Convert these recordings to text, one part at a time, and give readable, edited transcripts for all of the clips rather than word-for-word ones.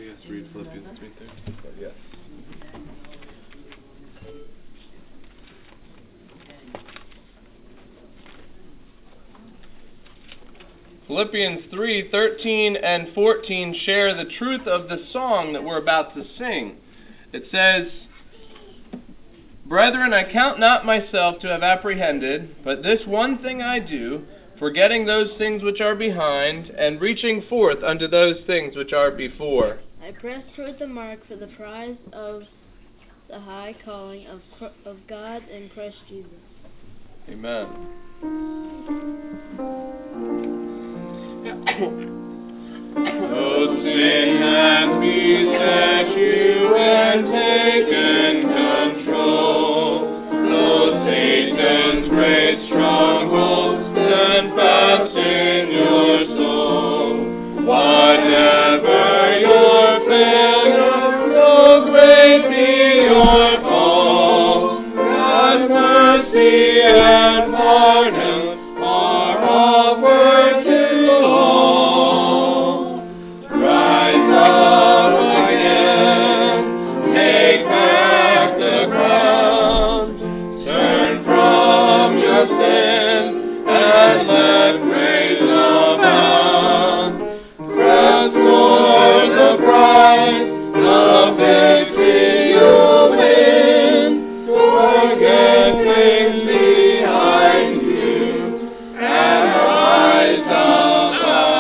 guess read Philippians 3:13. Yes. Philippians 3:13 and 14 share the truth of the song that we're about to sing. It says, "Brethren, I count not myself to have apprehended, but this one thing I do, forgetting those things which are behind, and reaching forth unto those things which are before. I press toward the mark for the prize of the high calling of God in Christ Jesus." Amen. No sin hath beset you and taken control. No Satan's great stronghold stand fast in your soul. Whatever your failure, though great be your fault, God's mercy and pardon are offered to all. Rise up again, take back the ground, turn from your sin, and let grace abound. Press toward the prize, the victory you'll win. Forget things behind you, and rise up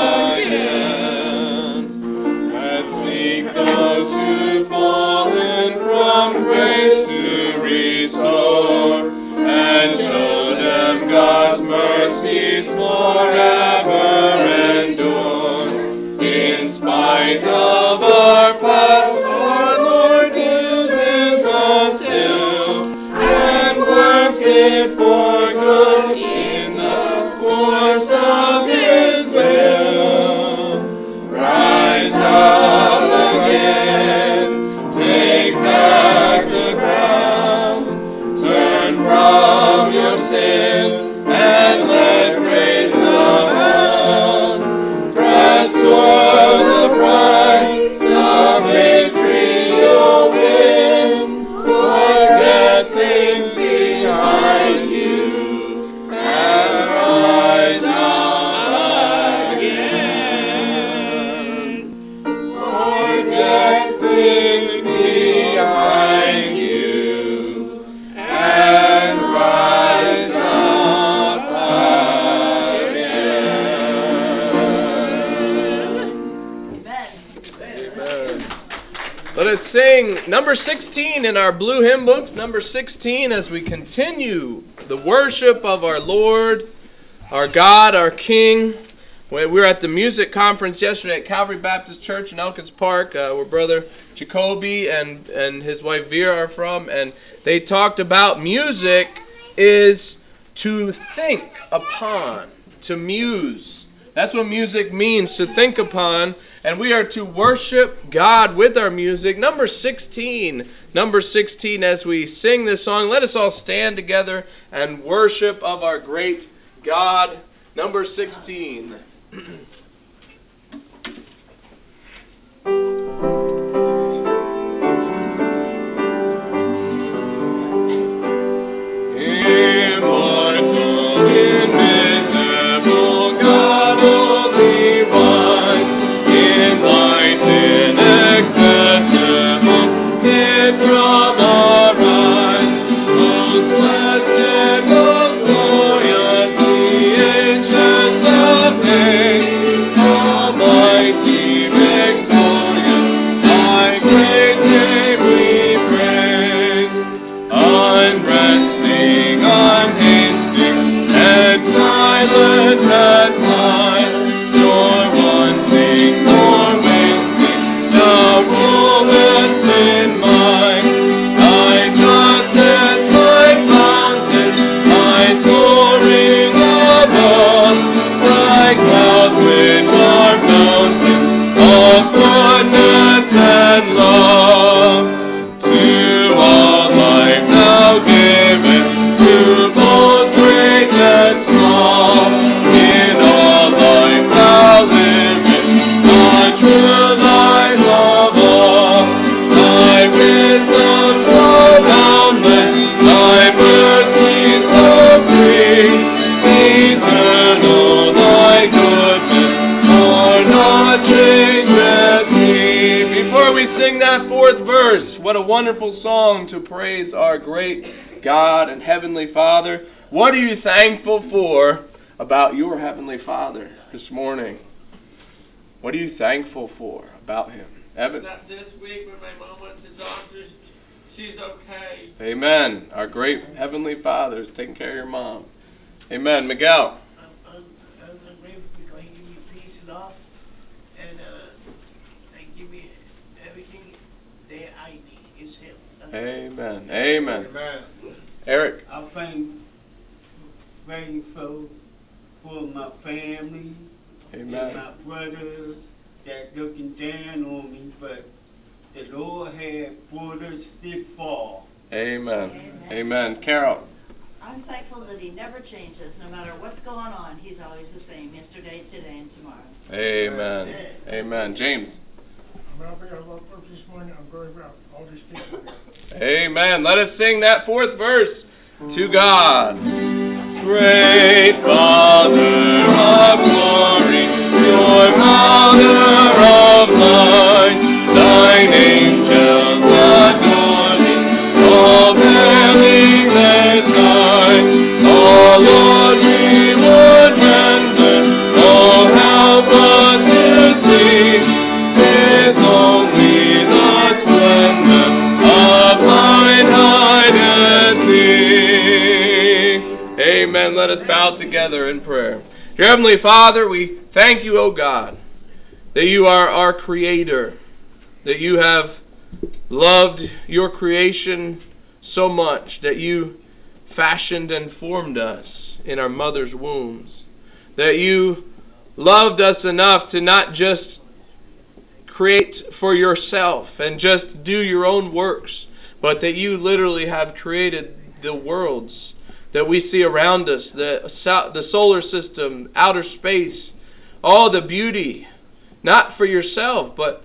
again. Let's seek those who've fallen from grace to restore, and show them God's mercies forever endure. In spite of our past, our Lord uses us still, and works it for good in the course of His will. Rise up again, take back the ground, turn from your sin, and let grace abound. Press toward the prize, the victory you'll win. Forget things behind you, and rise up again. Forget things behind you, and rise up again. Amen. Let us sing number 16 in our blue hymn book, number 16, as we continue the worship of our Lord, our God, our King. We were at the music conference yesterday at Calvary Baptist Church in Elkins Park, where Brother Jacoby and his wife Vera are from, and they talked about music is to think upon, to muse. That's what music means, to think upon, and we are to worship God with our music. Number 16, as we sing this song, let us all stand together and worship of our great God. Number 16. Immortal, invisible God, only one, in light inaccessible, hid from our eyes, most blessed, most glorious, the ancient of days. sing that fourth verse. What a wonderful song to praise our great God and Heavenly Father. What are you thankful for about your Heavenly Father this morning? What are you thankful for about Him? Evan? That this week when my mom went to doctors, she's okay. Amen. Our great Heavenly Father is taking care of your mom. Amen. Miguel? I'm grateful because He give me peace and love, and give me everything that I need. It's Him. Amen. Amen. Eric? I'm thankful for my family. Amen. And my brothers that looking down on me, but the Lord had brought us this far. Amen. Amen. Carol? I'm thankful that He never changes. No matter what's going on, He's always the same. Yesterday, today, and tomorrow. Amen. Amen. James? I'm out there, I woke up this morning, I'm going around all these people there. Amen. Let us sing that fourth verse to God. Great Father of glory, your Father of light, thine angels adore thee, all buildings and skies. Oh Lord, we would render, oh help us to see His only the splendor of thine majesty. Amen. Let us bow together in prayer. Dear Heavenly Father, we thank you, O God, that you are our Creator, that you have loved your creation so much that you fashioned and formed us in our mother's wombs, that you loved us enough to not just create for yourself and just do your own works, but that you literally have created the worlds that we see around us, the solar system, outer space, all the beauty, not for yourself, but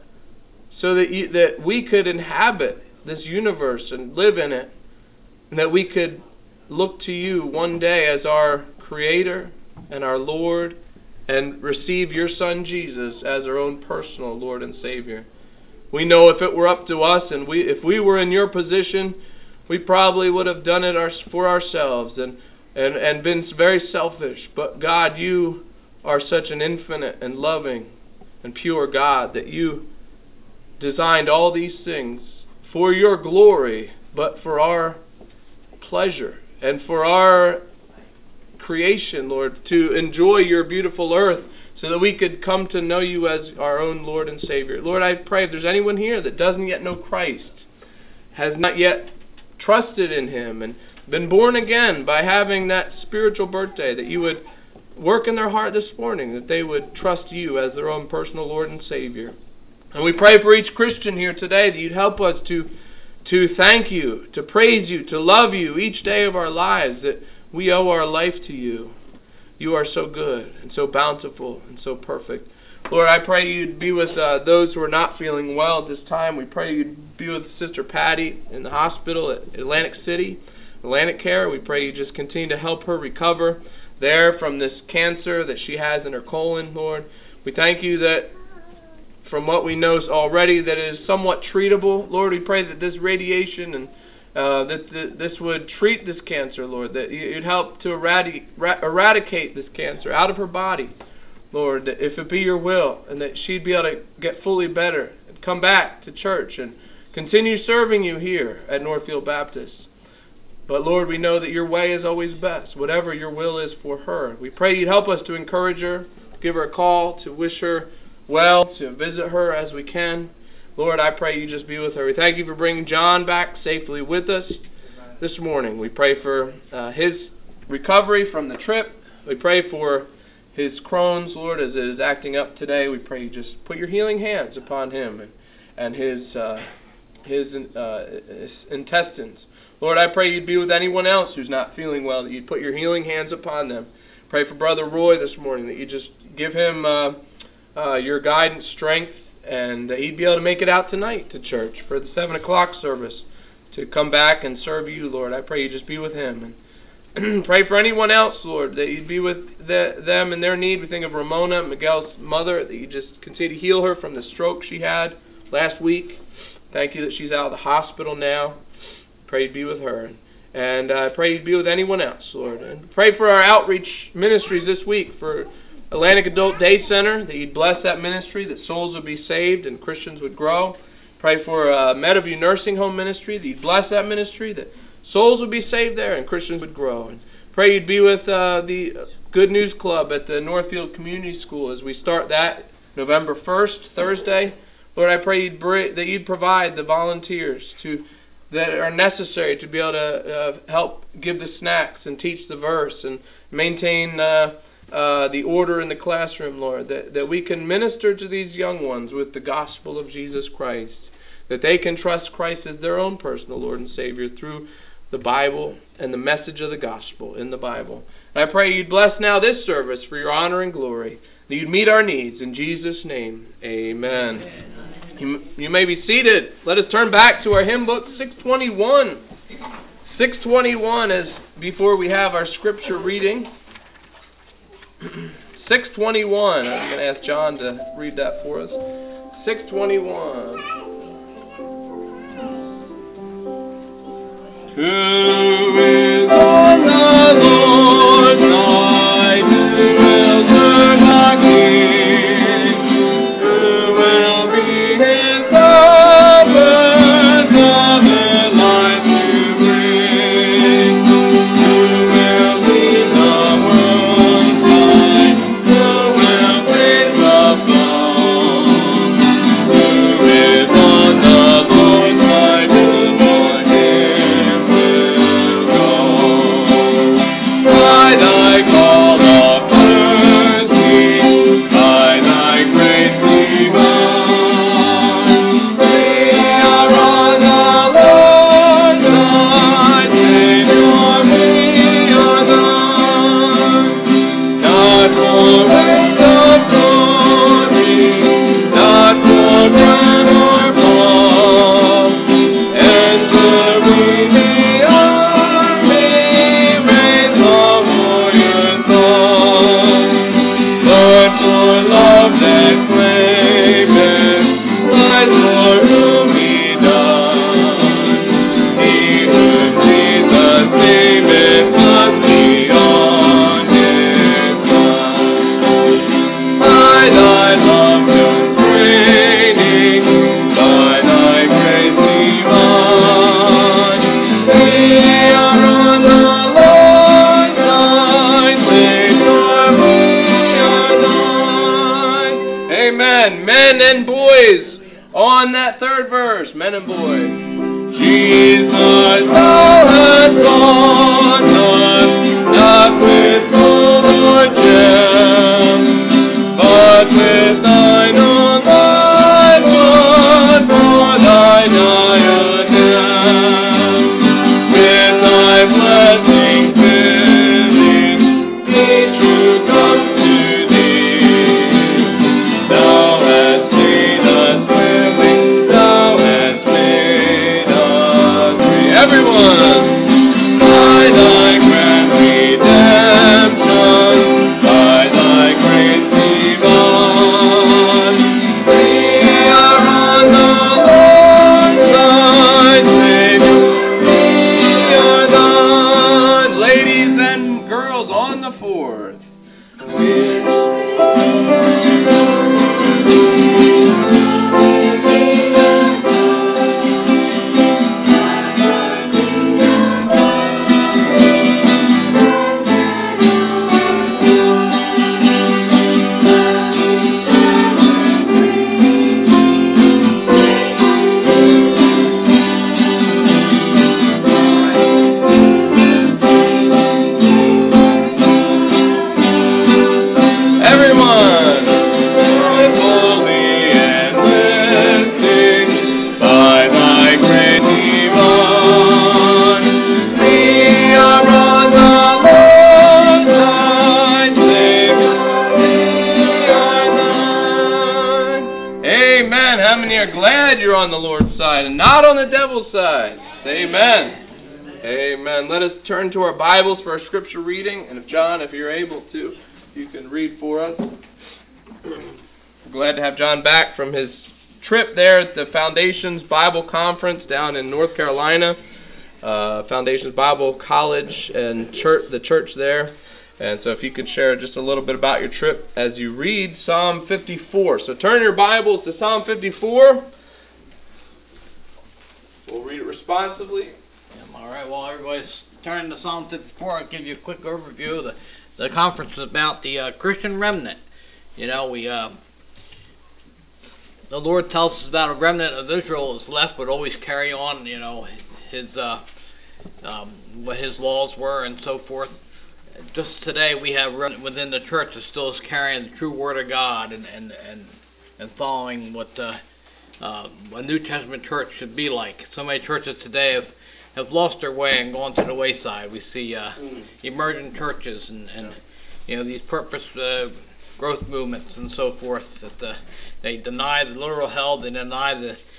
so that we could inhabit this universe and live in it, and that we could look to you one day as our Creator and our Lord, and receive your Son Jesus as our own personal Lord and Savior. We know if it were up to us, and if we were in your position, we probably would have done it for ourselves and been very selfish. But God, you are such an infinite and loving and pure God that you designed all these things for your glory, but for our pleasure and for our creation, Lord, to enjoy your beautiful earth so that we could come to know you as our own Lord and Savior. Lord, I pray if there's anyone here that doesn't yet know Christ, has not yet trusted in Him and been born again by having that spiritual birthday, that you would work in their heart this morning, that they would trust you as their own personal Lord and Savior. And we pray for each Christian here today that you'd help us to thank you, to praise you, to love you each day of our lives, that we owe our life to you. You are so good and so bountiful and so perfect. Lord, I pray you'd be with those who are not feeling well at this time. We pray you'd be with Sister Patty in the hospital at Atlantic City, Atlantic Care. We pray you just continue to help her recover there from this cancer that she has in her colon, Lord. We thank you that from what we know already that it is somewhat treatable. Lord, we pray that this radiation and that this would treat this cancer, Lord, that you'd help to eradicate this cancer out of her body, Lord, that if it be your will, and that she'd be able to get fully better and come back to church and continue serving you here at Northfield Baptist. But Lord, we know that your way is always best, whatever your will is for her. We pray you'd help us to encourage her, give her a call, to wish her well, to visit her as we can. Lord, I pray you just be with her. We thank you for bringing John back safely with us this morning. We pray for his recovery from the trip. We pray for his Crohn's, Lord, as it is acting up today. We pray you just put your healing hands upon him and his intestines. Lord, I pray you'd be with anyone else who's not feeling well, that you'd put your healing hands upon them. Pray for Brother Roy this morning, that you just give him your guidance, strength, and that he'd be able to make it out tonight to church for the 7 o'clock service to come back and serve you, Lord. I pray you just be with him. And pray for anyone else, Lord, that you'd be with them in their need. We think of Ramona, Miguel's mother, that you just continue to heal her from the stroke she had last week. Thank you that she's out of the hospital now. Pray you'd be with her. And I pray you'd be with anyone else, Lord. And pray for our outreach ministries this week, for Atlantic Adult Day Center, that you'd bless that ministry, that souls would be saved and Christians would grow. Pray for Meadowview Nursing Home Ministry, that you'd bless that ministry, that souls would be saved there and Christians would grow. And pray you'd be with the Good News Club at the Northfield Community School as we start that November 1st, Thursday. Lord, I pray that you'd provide the volunteers that are necessary to be able to help give the snacks and teach the verse and maintain the order in the classroom, Lord, that we can minister to these young ones with the gospel of Jesus Christ, that they can trust Christ as their own personal Lord and Savior through the Bible and the message of the gospel in the Bible. And I pray you'd bless now this service for your honor and glory, that you'd meet our needs. In Jesus' name, amen. You may be seated. Let us turn back to our hymn book, 621. 621 is before we have our scripture reading. 621. I'm going to ask John to read that for us. 621. Who is on the Lord's side? Who will serve our King? Who will be his lovers, other life to bring? Who will lead the world's light? Who will bring the fall? Who is on the Lord's side? Who for him will go? By thy call of mercy, by thy grace divine, we are on the Lord's side, Savior, we are thine. Not for weight of glory, not for crown or palm, enter we the army, raise the warrior song. Lord, for love that claimeth, lies for whom he died. He who Jesus saveth us beyond his side. By thy love constraining, by thy grace divine, we are on the Lord's side, Savior, we are thine. Amen. Men and boys on that third verse. Men and boys. Jesus, thou hast bought us, not with gold or gems, but with thine own life blood for thy diadem. With thy blessing filling each who comes to thee. Thou hast made us willing, thou hast made us free. Everyone! By thy grand redemption, by thy grace divine, we are on the Lord's side, Savior, we are thine. Ladies and girls on the fourth. Everyone, joyfully enlisting by thy great divine, we are on the Lord's side, Savior, we are thine. Amen. How many are glad you're on the Lord's side and not on the devil's side? Amen. Amen. Let us turn to our Bibles for our scripture reading. And John, if you're able to, you can read for us. We're glad to have John back from his trip there at the Foundations Bible Conference down in North Carolina. Foundations Bible College and the church there. And so if you could share just a little bit about your trip as you read Psalm 54. So turn your Bibles to Psalm 54. We'll read it responsively. All right, well, everybody's turning to Psalm 54. I'll give you a quick overview. The conference is about the Christian remnant. You know, the Lord tells us about a remnant of Israel is left, but always carry on, you know, what his laws were and so forth. Just today we have within the church that still is carrying the true Word of God and following what a New Testament church should be like. So many churches today have lost their way and gone to the wayside. We see emergent churches and you know, these purpose growth movements and so forth that they deny the literal hell, they deny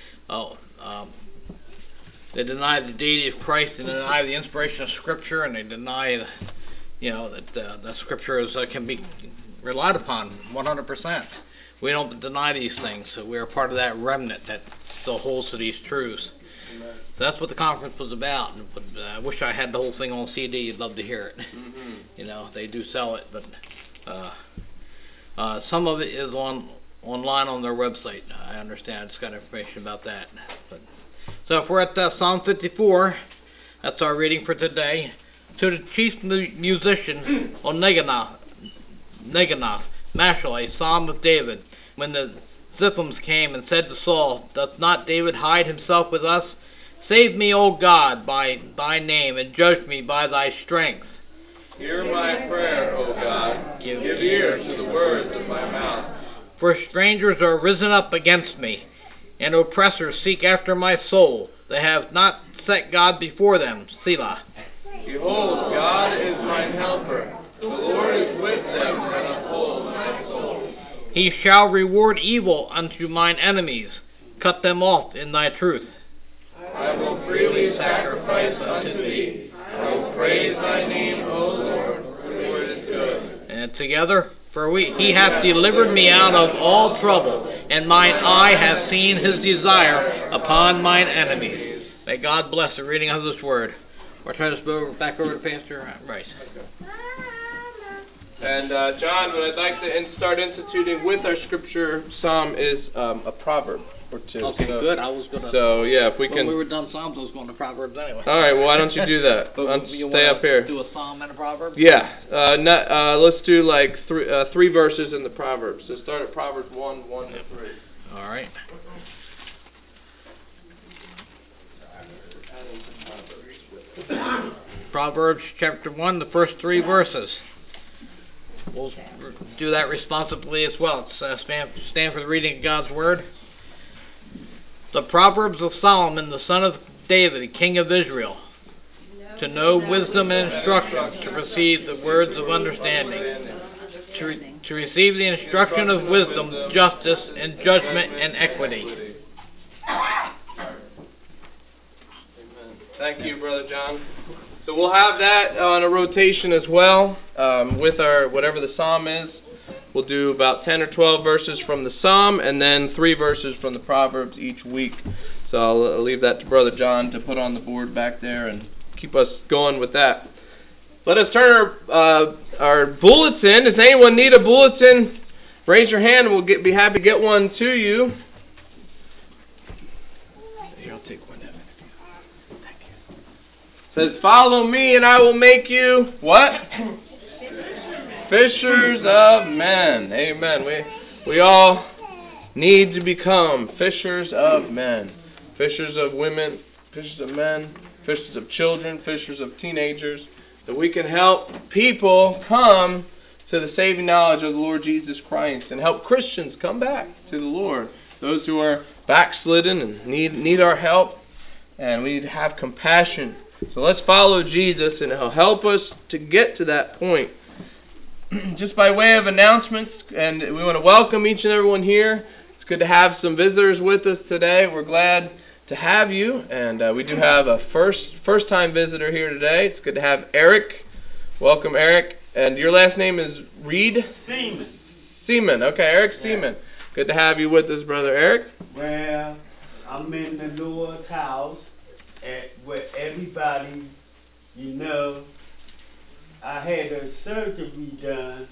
the deity of Christ, they deny the inspiration of Scripture, and they deny that Scripture can be relied upon 100%. We don't deny these things. So we are part of that remnant that still holds to these truths. Amen. So that's what the conference was about. But I wish I had the whole thing on CD. You'd love to hear it. Mm-hmm. You know, they do sell it, but some of it is online on their website. I understand. It's got information about that. So if we're at Psalm 54, that's our reading for today. To the chief musician on Neganoth, Mashal, a psalm of David, when the Ziphims came and said to Saul, "Doth not David hide himself with us? Save me, O God, by thy name, and judge me by thy strength. Hear my prayer, O God. Give ear to the words of my mouth. For strangers are risen up against me, and oppressors seek after my soul. They have not set God before them." Selah. Behold, God is mine helper. The Lord is with them that uphold my soul. He shall reward evil unto mine enemies. Cut them off in thy truth. I will freely sacrifice unto thee. I will praise thy name, O Lord, for it is good. And together, for he hath delivered me out of all trouble, and mine eye hath seen his desire upon mine enemies. May God bless the reading of this word. We'll turn this back over to Pastor Rice. And John, what I'd like to start instituting with our scripture psalm is a proverb or two. Okay, so, good. I was going to. So yeah, if we can. When we were done psalms, I was going to Proverbs anyway. All right. Well, why don't you do that? Stay up here. Do a psalm and a proverb. Yeah. Let's do like three verses in the Proverbs. So start at Proverbs 1, 1 to 3. All right. Proverbs chapter 1, the first 3 verses. We'll do that responsibly as well. Stand for the reading of God's Word. The Proverbs of Solomon, the son of David, king of Israel, to know wisdom and instruction, to receive the words of understanding, to receive the instruction of wisdom, justice, and judgment, and equity. Thank you, Brother John. So we'll have that on a rotation as well with our whatever the psalm is. We'll do about 10 or 12 verses from the psalm and then 3 verses from the Proverbs each week. So I'll leave that to Brother John to put on the board back there and keep us going with that. Let us turn our bulletin. Does anyone need a bulletin? Raise your hand and we'll be happy to get one to you. Here, I'll take one. Says, "Follow me and I will make you," what? Fishers of men. Amen. We all need to become fishers of men. Fishers of women, fishers of men, fishers of children, fishers of teenagers. That we can help people come to the saving knowledge of the Lord Jesus Christ and help Christians come back to the Lord. Those who are backslidden and need our help. And we need to have compassion. So let's follow Jesus, and He'll help us to get to that point. Just by way of announcements, and we want to welcome each and everyone here. It's good to have some visitors with us today. We're glad to have you, and we do have a first-time visitor here today. It's good to have Eric. Welcome, Eric. And your last name is Reed? Seaman. Seaman. Okay, Eric Seaman. Good to have you with us, Brother Eric. Well, I'm in the Lord's house where everybody, you know, I had a surgery done.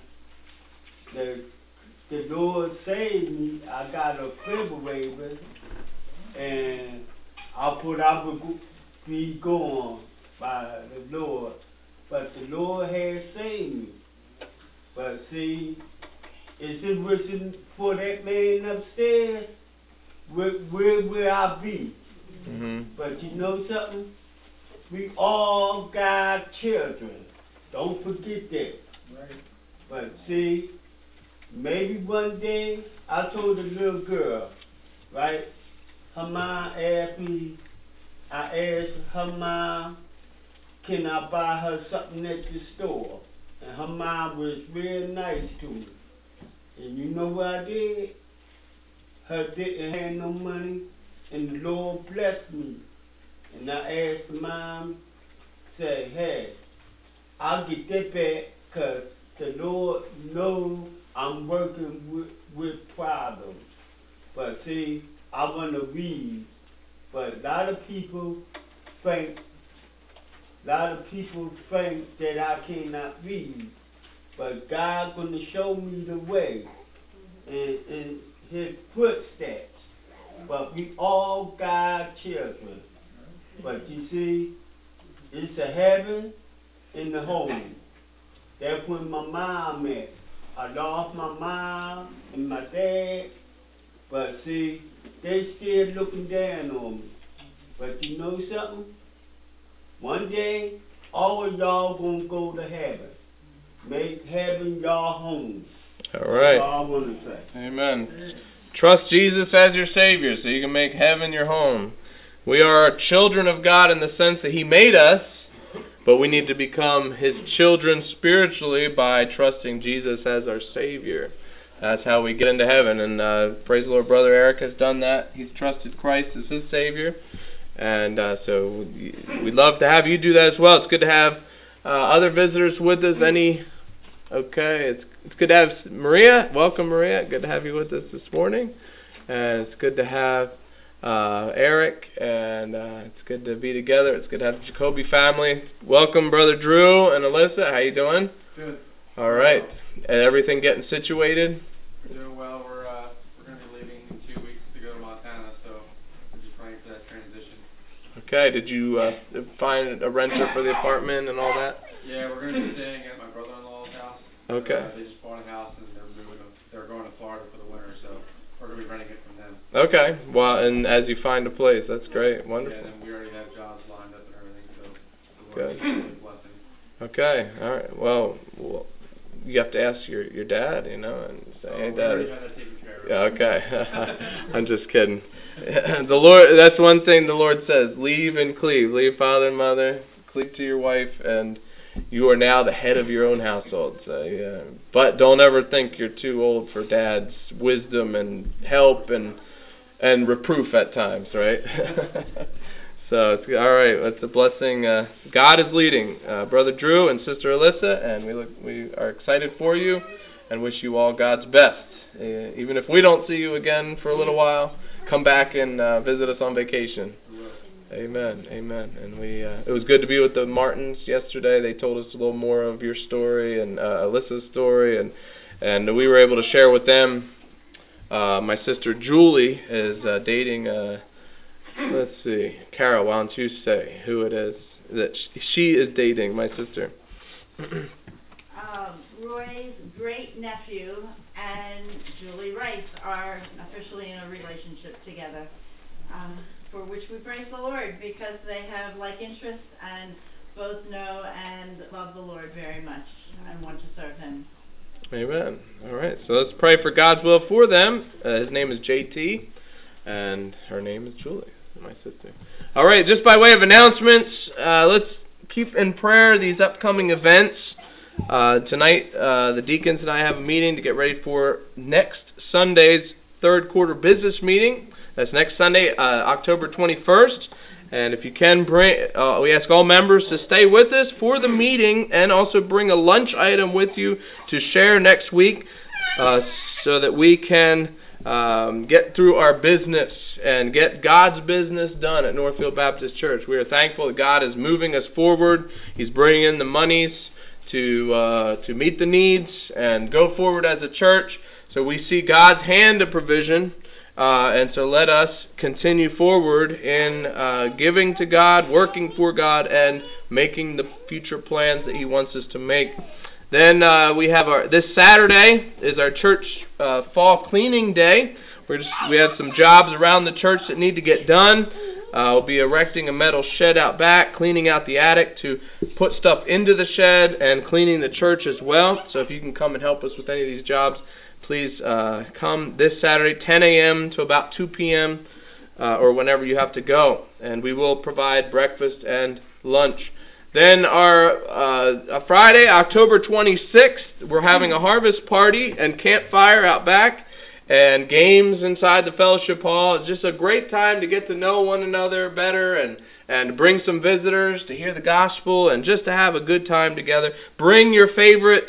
The Lord saved me. I got a defibrillator, and I thought I would be gone by the Lord, but the Lord has saved me. But see, is it written for that man upstairs? Where will I be? Mm-hmm. But you know something? We all got children. Don't forget that. Right. But see, maybe one day, I told a little girl, right? Her mom asked me, I asked her mom, can I buy her something at the store? And her mom was real nice to me. And you know what I did? Her didn't have no money, and the Lord blessed me. And I asked the mom, say, hey, I'll get that back, because the Lord knows I'm working with problems. But see, I want to read. But a lot of people think that I cannot read. But God's going to show me the way in His footsteps. But we all got children. But you see, it's a heaven in the home. That's when my mom met. I lost my mom and my dad. But see, they still looking down on me. But you know something? One day, all of y'all gonna go to heaven. Make heaven your home. All right. That's all I want to say. Amen. Trust Jesus as your Savior so you can make heaven your home. We are children of God in the sense that He made us, but we need to become His children spiritually by trusting Jesus as our Savior. That's how we get into heaven. And praise the Lord, Brother Eric has done that. He's trusted Christ as his Savior. And so we'd love to have you do that as well. It's good to have other visitors with us. Okay, it's good to have Maria. Welcome, Maria. Good to have you with us this morning. And it's good to have Eric. And it's good to be together. It's good to have the Jacoby family. Welcome, Brother Drew and Alyssa. How you doing? Good. All right. And everything getting situated? We're doing well. We're going to be leaving in 2 weeks to go to Montana, so we're just praying for that transition. Okay. Did you find a renter for the apartment and all that? Yeah, we're going to be staying at my brother-in-law's house. Okay. They just bought a house and they're going to Florida for the winter, so we're going to be renting it from them. Okay. Well, and as you find a place, that's great. Wonderful. Yeah, and we already have jobs lined up and everything, so the Good. Lord's really blessing. Okay. All right. Well, you have to ask your dad, and say, hey, Dad. We already have that taken care of. Yeah. Okay. I'm just kidding. The Lord. That's one thing the Lord says: leave and cleave. Leave father and mother. Cleave to your wife, and you are now the head of your own household. So, yeah. But don't ever think you're too old for Dad's wisdom and help and reproof at times, right? So, it's all right. It's a blessing. God is leading, Brother Drew and Sister Alyssa, and we are excited for you and wish you all God's best. Even if we don't see you again for a little while, come back and visit us on vacation. Amen. Amen. And it was good to be with the Martins yesterday. They told us a little more of your story and Alyssa's story, and we were able to share with them. My sister Julie is dating. Let's see, Carol. Why don't you say who it is that she is dating? My sister. Roy's great nephew and Julie Rice are officially in a relationship together. For which we praise the Lord, because they have like interests and both know and love the Lord very much and want to serve Him. Amen. All right, so let's pray for God's will for them. His name is JT, and her name is Julie, my sister. All right, just by way of announcements, let's keep in prayer these upcoming events. Tonight, the deacons and I have a meeting to get ready for next Sunday's third quarter business meeting. That's next Sunday, October 21st. And if you can we ask all members to stay with us for the meeting and also bring a lunch item with you to share next week so that we can get through our business and get God's business done at Northfield Baptist Church. We are thankful that God is moving us forward. He's bringing in the monies to meet the needs and go forward as a church. So we see God's hand of provision, and so let us continue forward in giving to God, working for God, and making the future plans that He wants us to make. Then we have this Saturday is our church fall cleaning day. We have some jobs around the church that need to get done. We'll be erecting a metal shed out back, cleaning out the attic to put stuff into the shed, and cleaning the church as well. So if you can come and help us with any of these jobs, please come this Saturday, 10 a.m. to about 2 p.m. Or whenever you have to go. And we will provide breakfast and lunch. Then our Friday, October 26th, we're having a harvest party and campfire out back and games inside the fellowship hall. It's just a great time to get to know one another better and bring some visitors to hear the gospel and just to have a good time together. Bring your favorite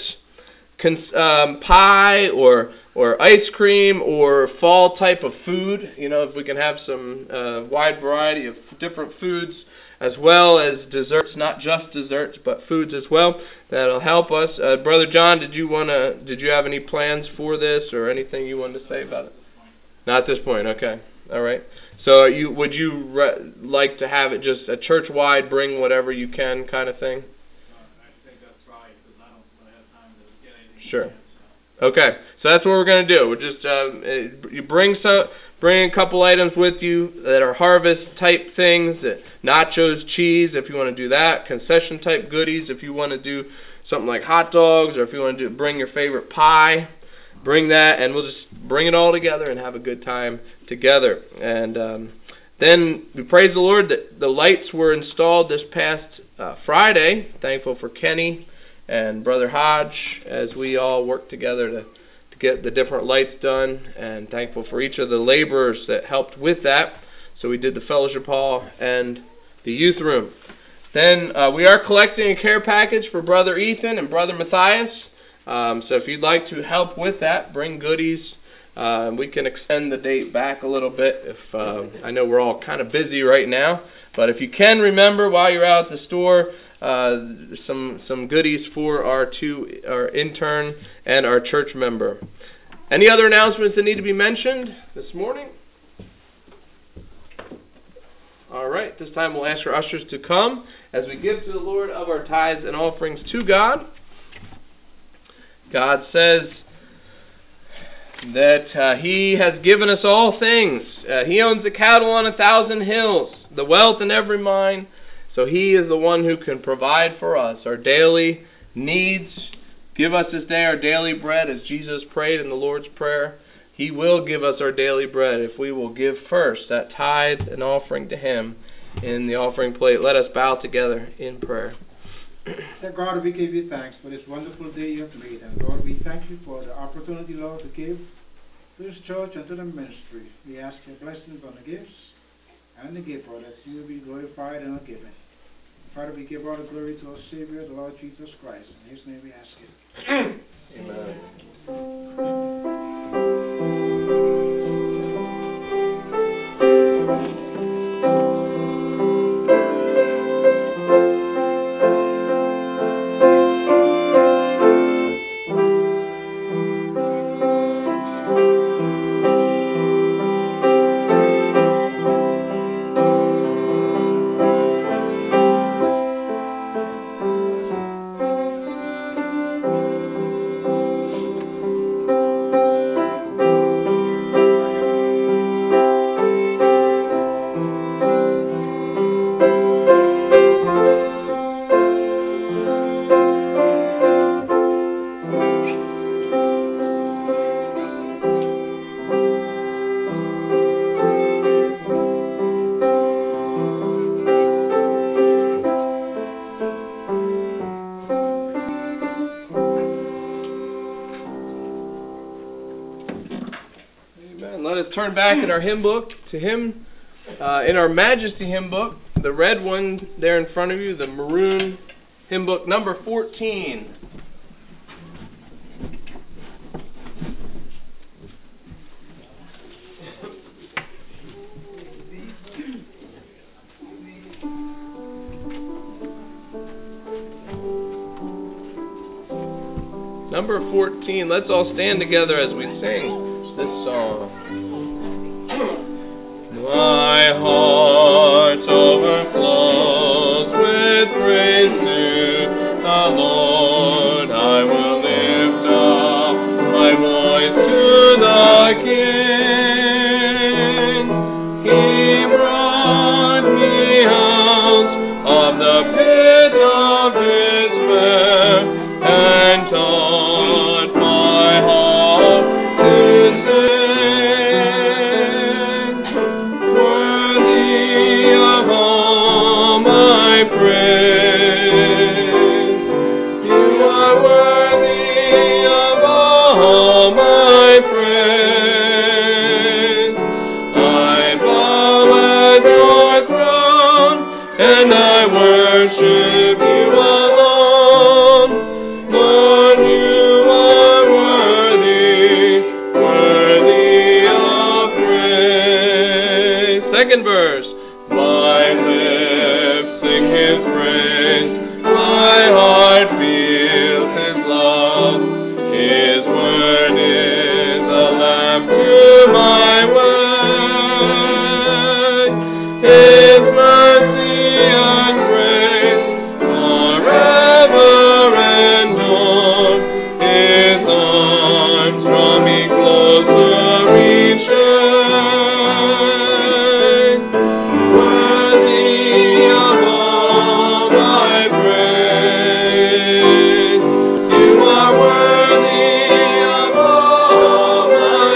pie or ice cream or fall type of food. You know, if we can have some wide variety of different foods, as well as desserts, not just desserts, but foods as well. That'll help us. Brother John, did you have any plans for this or anything you wanted to say about it? Not at this point. Okay. All right. So would you like to have it just a church-wide, bring whatever you can kind of thing? I think that's right, because I don't really have time to get anything. Sure. Okay. So that's what we're going to do. We're just you bring a couple items with you that are harvest type things, nachos, cheese, if you want to do that, concession type goodies, if you want to do something like hot dogs, or if you want to bring your favorite pie, bring that, and we'll just bring it all together and have a good time together. And then we praise the Lord that the lights were installed this past Friday. Thankful for Kenny and Brother Hodge as we all work together to get the different lights done, and thankful for each of the laborers that helped with that. So we did the fellowship hall and the youth room. Then we are collecting a care package for Brother Ethan and Brother Matthias. So if you'd like to help with that, bring goodies. We can extend the date back a little bit. If I know we're all kind of busy right now, but if you can remember while you're out at the store, some goodies for our intern and our church member. Any other announcements that need to be mentioned this morning? All right, this time we'll ask our ushers to come as we give to the Lord of our tithes and offerings to God. God says that He has given us all things. He owns the cattle on 1,000 hills, the wealth in every mine. So He is the one who can provide for us our daily needs. Give us this day our daily bread, as Jesus prayed in the Lord's Prayer. He will give us our daily bread if we will give first that tithe and offering to Him in the offering plate. Let us bow together in prayer. Dear God, we give you thanks for this wonderful day you have made. And Lord, we thank you for the opportunity, Lord, to give to this church and to the ministry. We ask your blessings on the gifts and the giver, that you will be glorified in our giving. Father, we give all the glory to our Savior, the Lord Jesus Christ. In His name we ask it. Amen. Turn back in our hymn book to Him, in our Majesty hymn book, the red one there in front of you, the maroon hymn book, number 14. number 14. Let's all stand together as we sing this song. My heart overflows with praise to the Lord. I will lift up my voice to the King. He brought me out of the pit of despair and taught my heart to sing. Worthy of all my praise. You are worthy of all my praise. I bow at your throne and I worship you alone. Lord, you are worthy, worthy of praise. Second verse. My lips sing his praise, my heart feels his love. His word is a lamp to my way. His mercy and grace forever endure. His arms draw me closer each day. Worthy of all my praise. You are worthy of all my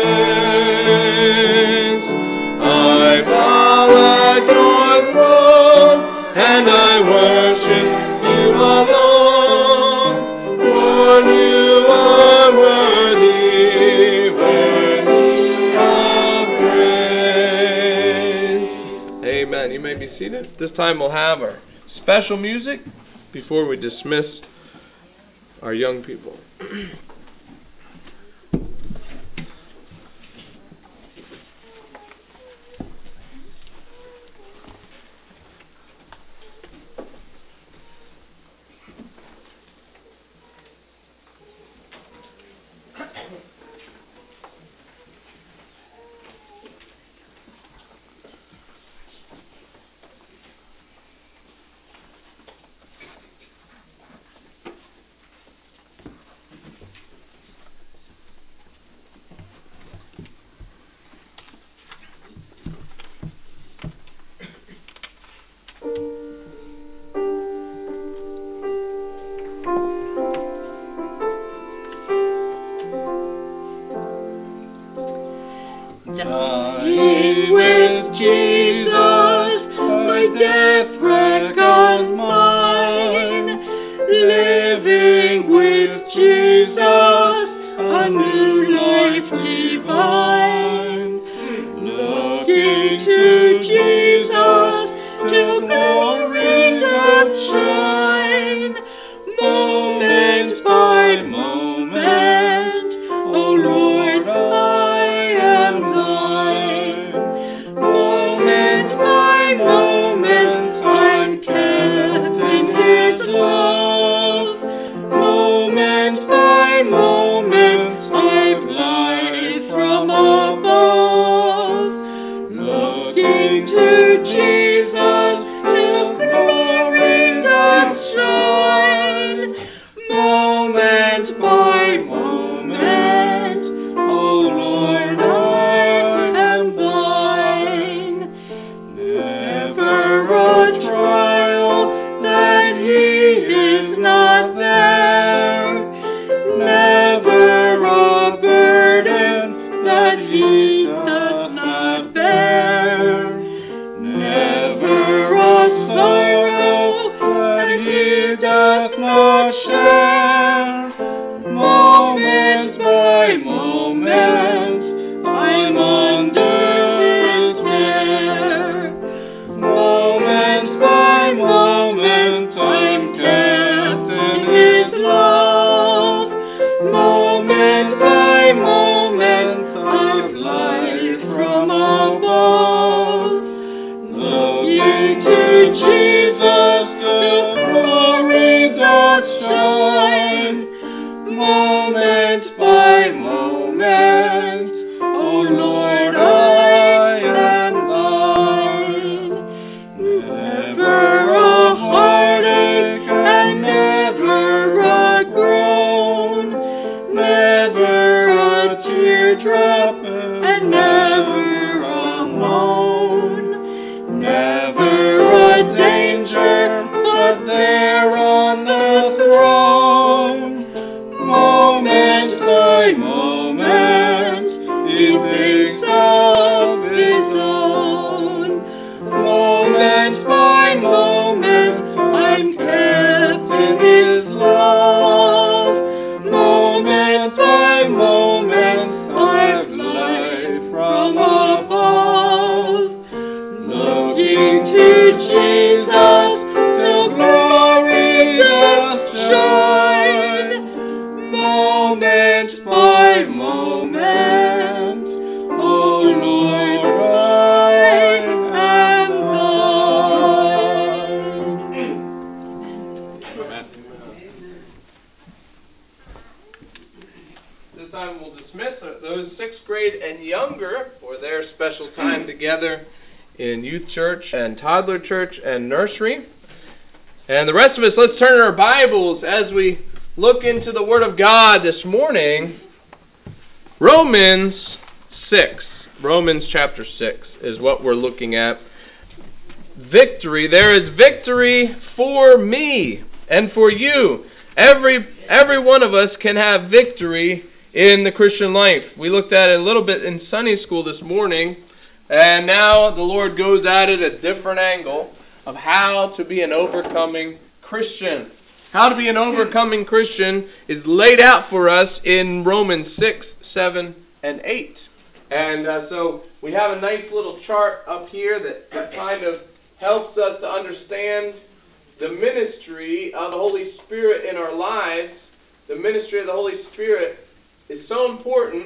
praise. I bow at your throne and I worship you alone. Lord, you are worthy, worthy of praise. Amen. You may be seated. This time we'll have our special music before we dismiss our young people. Dying with Jesus, my death record mine. Living with Jesus, a new life divine. Looking to Jesus, to glory that shine. Moment by moment, oh Lord, I am thine. Moment by moment, I'm kept in His love. Moment by moment, I've life from above. Looking to Jesus, to glory that shine. Moment by moment, oh Lord, I am thine. Never a trial that He is not there. Never a burden that He does not bear. Never a sorrow that He does not share. Moment by moment, I'm under His care. Moment by moment, I'm kept in His love. Moment by moment, I've life from above. Looking to Jesus, the glory doth shine. and younger for their special time together in youth church and toddler church and nursery. And the rest of us, let's turn our Bibles as we look into the Word of God this morning. Romans 6. Romans chapter 6 is what we're looking at. Victory. There is victory for me and for you. Every one of us can have victory in the Christian life. We looked at it a little bit in Sunday school this morning, and now the Lord goes at it a different angle of how to be an overcoming Christian. How to be an overcoming Christian is laid out for us in Romans 6, 7, and 8. And so we have a nice little chart up here that kind of helps us to understand the ministry of the Holy Spirit in our lives. The ministry of the Holy Spirit is so important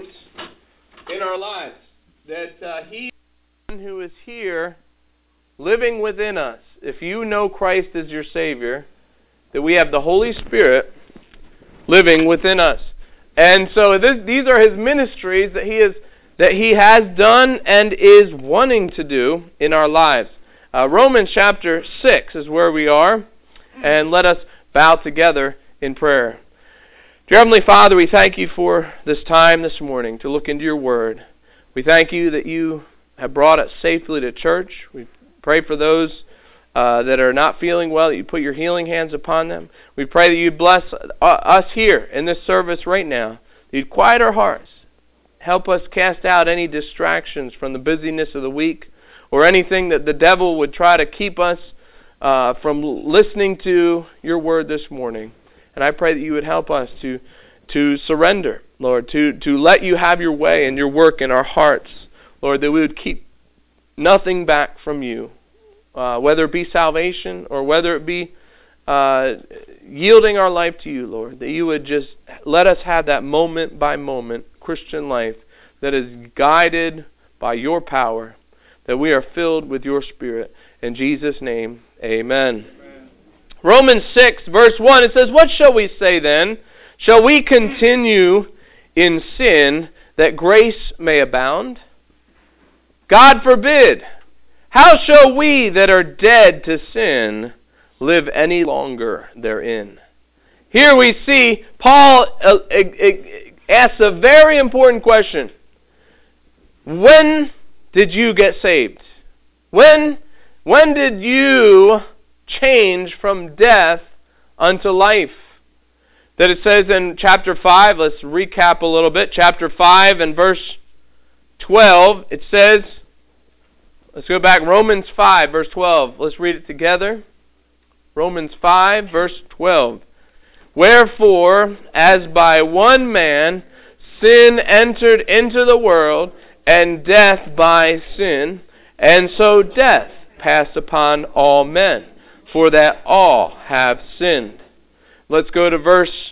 in our lives that He who is here living within us, if you know Christ as your Savior, that we have the Holy Spirit living within us. And so these are His ministries that He has done and is wanting to do in our lives. Romans chapter 6 is where we are, and let us bow together in prayer. Dear Heavenly Father, we thank You for this time this morning to look into Your Word. We thank You that You have brought us safely to church. We pray for those that are not feeling well, that You put Your healing hands upon them. We pray that You bless us here in this service right now, that You'd quiet our hearts. Help us cast out any distractions from the busyness of the week, or anything that the devil would try to keep us from listening to Your Word this morning. And I pray that You would help us to surrender, Lord, to let You have Your way and Your work in our hearts, Lord, that we would keep nothing back from You, whether it be salvation or whether it be yielding our life to You, Lord, that You would just let us have that moment-by-moment Christian life that is guided by Your power, that we are filled with Your Spirit. In Jesus' name, amen. Romans 6, verse 1, it says, "What shall we say then? Shall we continue in sin that grace may abound? God forbid. How shall we that are dead to sin live any longer therein?" Here we see Paul asks a very important question. When did you get saved? When did you change from death unto life? That it says in chapter 5, let's recap a little bit. Chapter 5 and verse 12, it says, let's go back, Romans 5, verse 12. Let's read it together. Romans 5, verse 12. "Wherefore, as by one man sin entered into the world, and death by sin, and so death passed upon all men, for that all have sinned." Let's go to verse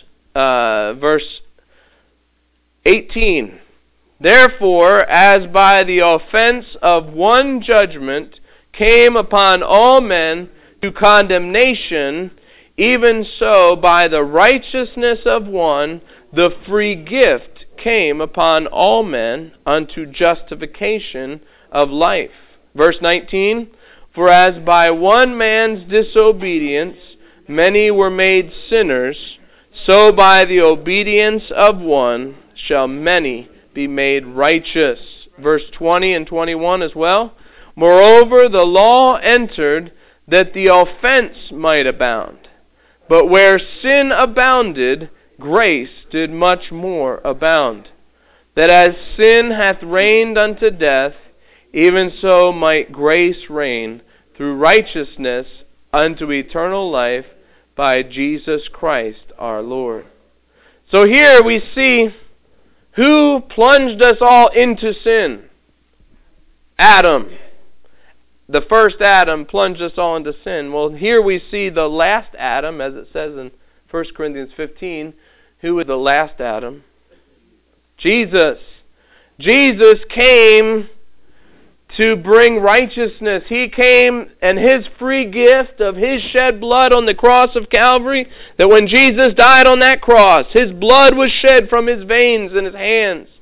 18. "Therefore, as by the offense of one judgment came upon all men to condemnation, even so by the righteousness of one the free gift came upon all men unto justification of life." Verse 19, "For as by one man's disobedience many were made sinners, so by the obedience of one shall many be made righteous." Verse 20 and 21 as well. "Moreover, the law entered that the offense might abound. But where sin abounded, grace did much more abound. That as sin hath reigned unto death, even so might grace reign through righteousness unto eternal life by Jesus Christ our Lord." So here we see who plunged us all into sin. Adam. The first Adam plunged us all into sin. Well, here we see the last Adam, as it says in 1 Corinthians 15. Who is the last Adam? Jesus. Jesus came to bring righteousness. He came, and His free gift of His shed blood on the cross of Calvary, that when Jesus died on that cross, His blood was shed from His veins and His hands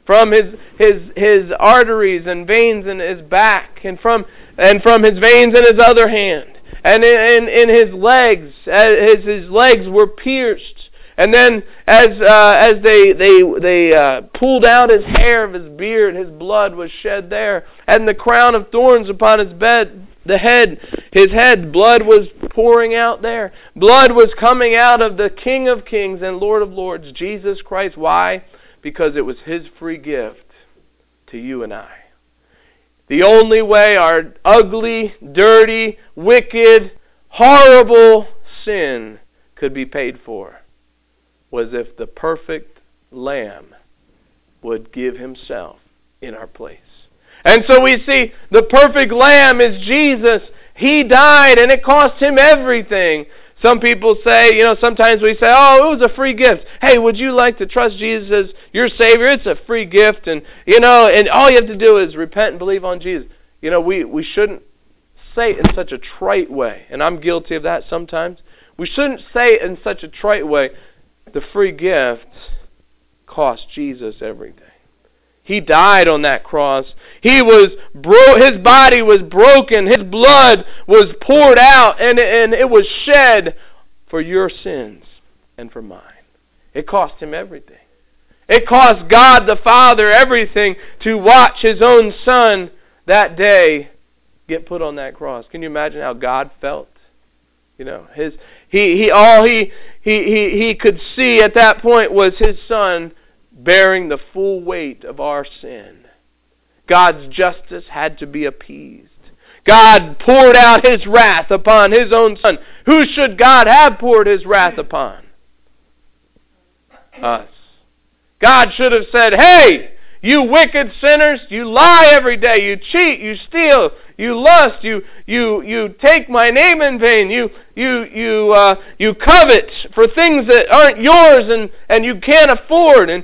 from his arteries and veins in his back, and from his veins in his other hand, and in his legs, as his legs were pierced. And then as they pulled out his hair of his beard, his blood was shed there, and the crown of thorns upon his his head, blood was pouring out there. Blood was coming out of the King of Kings and Lord of Lords, Jesus Christ. Why? Because it was his free gift to you and I. The only way our ugly, dirty, wicked, horrible sin could be paid for was if the perfect Lamb would give himself in our place. And so we see the perfect Lamb is Jesus. He died and it cost him everything. Some people say, sometimes we say, oh, it was a free gift. Hey, would you like to trust Jesus as your Savior? It's a free gift. And, and all you have to do is repent and believe on Jesus. We shouldn't say it in such a trite way. And I'm guilty of that sometimes. We shouldn't say it in such a trite way. The free gift cost Jesus everything. He died on that cross. His body was broken. His blood was poured out, and it was shed for your sins and for mine. It cost him everything. It cost God the Father everything to watch his own Son that day get put on that cross. Can you imagine how God felt? All he could see at that point was his Son bearing the full weight of our sin. God's justice had to be appeased. God poured out his wrath upon his own Son. Who should God have poured his wrath upon? Us. God should have said, hey, you wicked sinners, you lie every day, you cheat, you steal, you lust, you take my name in vain, you covet for things that aren't yours and you can't afford, and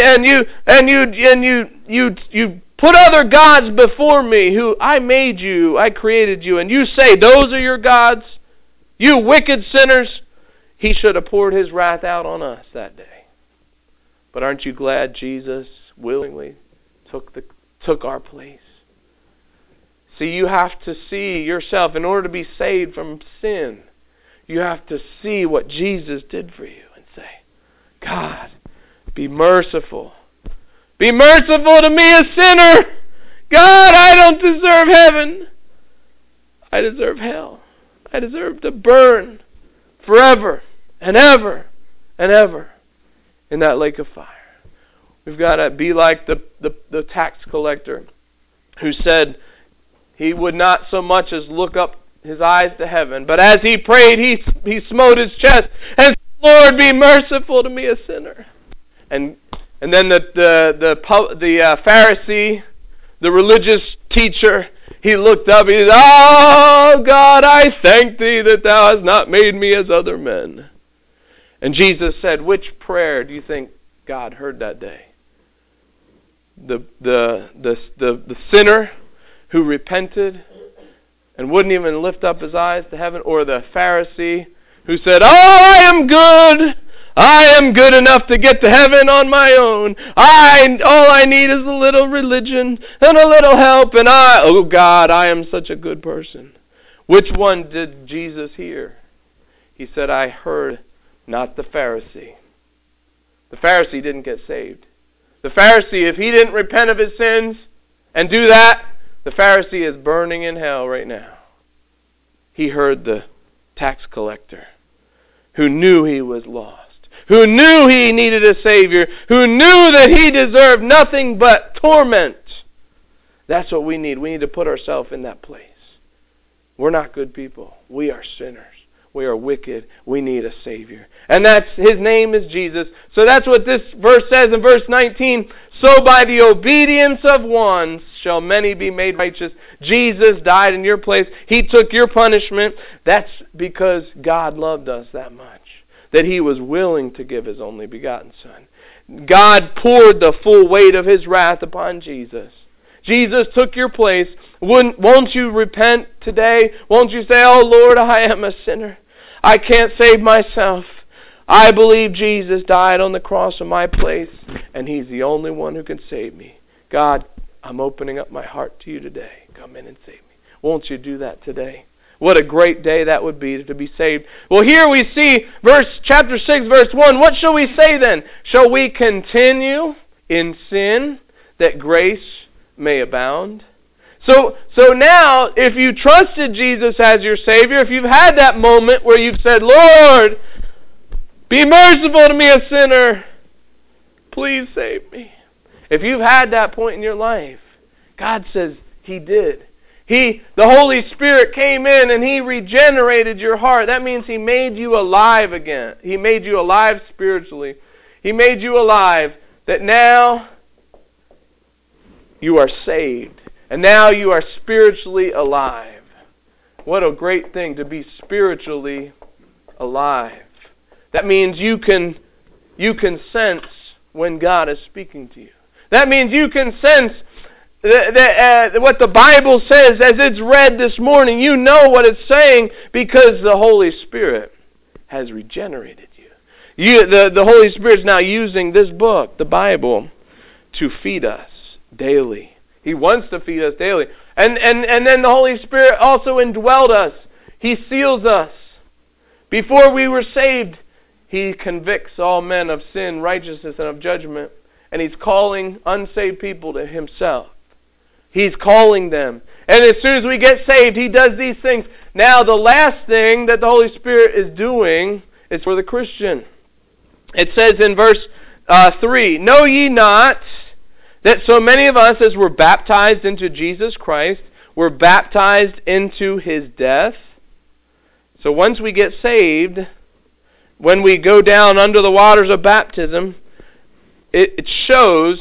you put other gods before me who I made you, I created you, and you say those are your gods, you wicked sinners. He should have poured his wrath out on us that day. But aren't you glad Jesus willingly took our place? See, you have to see yourself. In order to be saved from sin, you have to see what Jesus did for you and say, God, be merciful. Be merciful to me, a sinner. God, I don't deserve heaven. I deserve hell. I deserve to burn forever and ever and ever in that lake of fire. We've got to be like the tax collector who said he would not so much as look up his eyes to heaven, but as he prayed, he smote his chest and said, Lord, be merciful to me, a sinner. And then the Pharisee, the religious teacher, he looked up, he said, oh, God, I thank thee that thou hast not made me as other men. And Jesus said, which prayer do you think God heard that day? The sinner who repented and wouldn't even lift up his eyes to heaven, or the Pharisee who said, oh, I am good. I am good enough to get to heaven on my own. All I need is a little religion and a little help, and oh God, I am such a good person. Which one did Jesus hear? He said, I heard not the Pharisee. The Pharisee didn't get saved. The Pharisee, if he didn't repent of his sins and do that, the Pharisee is burning in hell right now. He heard the tax collector who knew he was lost, who knew he needed a Savior, who knew that he deserved nothing but torment. That's what we need. We need to put ourselves in that place. We're not good people. We are sinners. We are wicked. We need a Savior. And his name is Jesus. So that's what this verse says in verse 19. So by the obedience of one shall many be made righteous. Jesus died in your place. He took your punishment. That's because God loved us that much, that he was willing to give his only begotten Son. God poured the full weight of his wrath upon Jesus. Jesus took your place. Won't you repent today? Won't you say, oh Lord, I am a sinner. I can't save myself. I believe Jesus died on the cross in my place, and He's the only one who can save me. God, I'm opening up my heart to You today. Come in and save me. Won't You do that today? What a great day that would be to be saved. Well, here we see chapter 6, verse 1. What shall we say then? Shall we continue in sin that grace may abound? So now, if you trusted Jesus as your Savior, if you've had that moment where you've said, Lord, be merciful to me, a sinner, please save me. If you've had that point in your life, God says He did. The Holy Spirit came in and He regenerated your heart. That means He made you alive again. He made you alive spiritually. He made you alive that now you are saved. And now you are spiritually alive. What a great thing to be spiritually alive. That means you can sense when God is speaking to you. That means you can sense what the Bible says as it's read this morning. You know what it's saying because the Holy Spirit has regenerated you. The Holy Spirit is now using this book, the Bible, to feed us daily. He wants to feed us daily. And then the Holy Spirit also indwelled us. He seals us. Before we were saved, He convicts all men of sin, righteousness, and of judgment. And He's calling unsaved people to Himself. He's calling them. And as soon as we get saved, He does these things. Now, the last thing that the Holy Spirit is doing is for the Christian. It says in verse 3, Know ye not that so many of us as were baptized into Jesus Christ were baptized into His death? So once we get saved, when we go down under the waters of baptism, it shows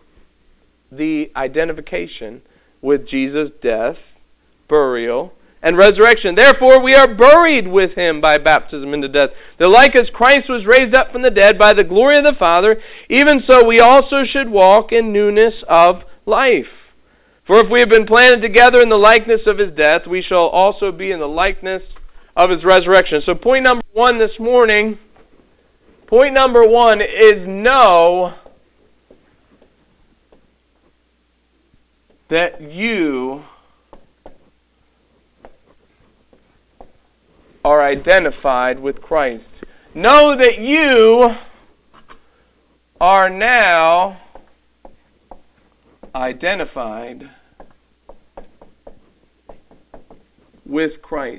the identification with Jesus' death, burial, and resurrection. Therefore, we are buried with Him by baptism into death, that like as Christ was raised up from the dead by the glory of the Father, even so we also should walk in newness of life. For if we have been planted together in the likeness of His death, we shall also be in the likeness of His resurrection. So point number one this morning, is know that you are identified with Christ. Know that you are now identified with Christ.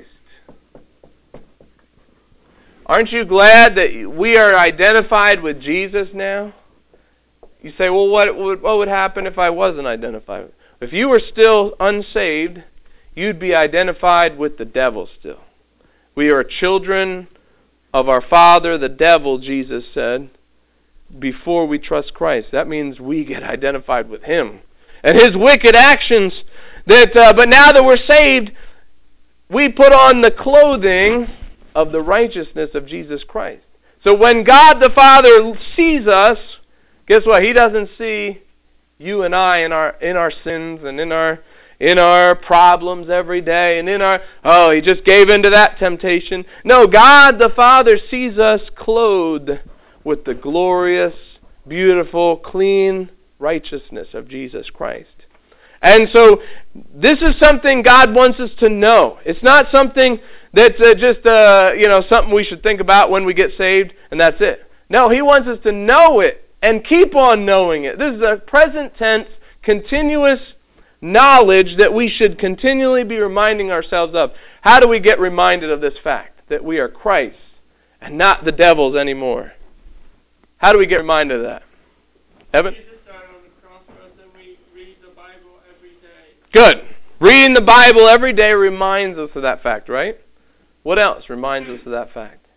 Aren't you glad that we are identified with Jesus now? You say, well, what would happen if I wasn't identified? If you were still unsaved, you'd be identified with the devil still. We are children of our father, the devil, Jesus said, before we trust Christ. That means we get identified with him and his wicked actions. But now that we're saved, we put on the clothing of the righteousness of Jesus Christ. So when God the Father sees us, guess what? He doesn't see you and I in our sins and in our problems every day and he just gave into that temptation. No, God the Father sees us clothed with the glorious, beautiful, clean righteousness of Jesus Christ. And so this is something God wants us to know. It's not something that's something we should think about when we get saved and that's it. No, He wants us to know it and keep on knowing it. This is a present tense, continuous knowledge that we should continually be reminding ourselves of. How do we get reminded of this fact? That we are Christ and not the devil's anymore. How do we get reminded of that? Evan? Jesus died on the cross for us and we read the Bible every day. Good. Reading the Bible every day reminds us of that fact, right? What else reminds us of that fact?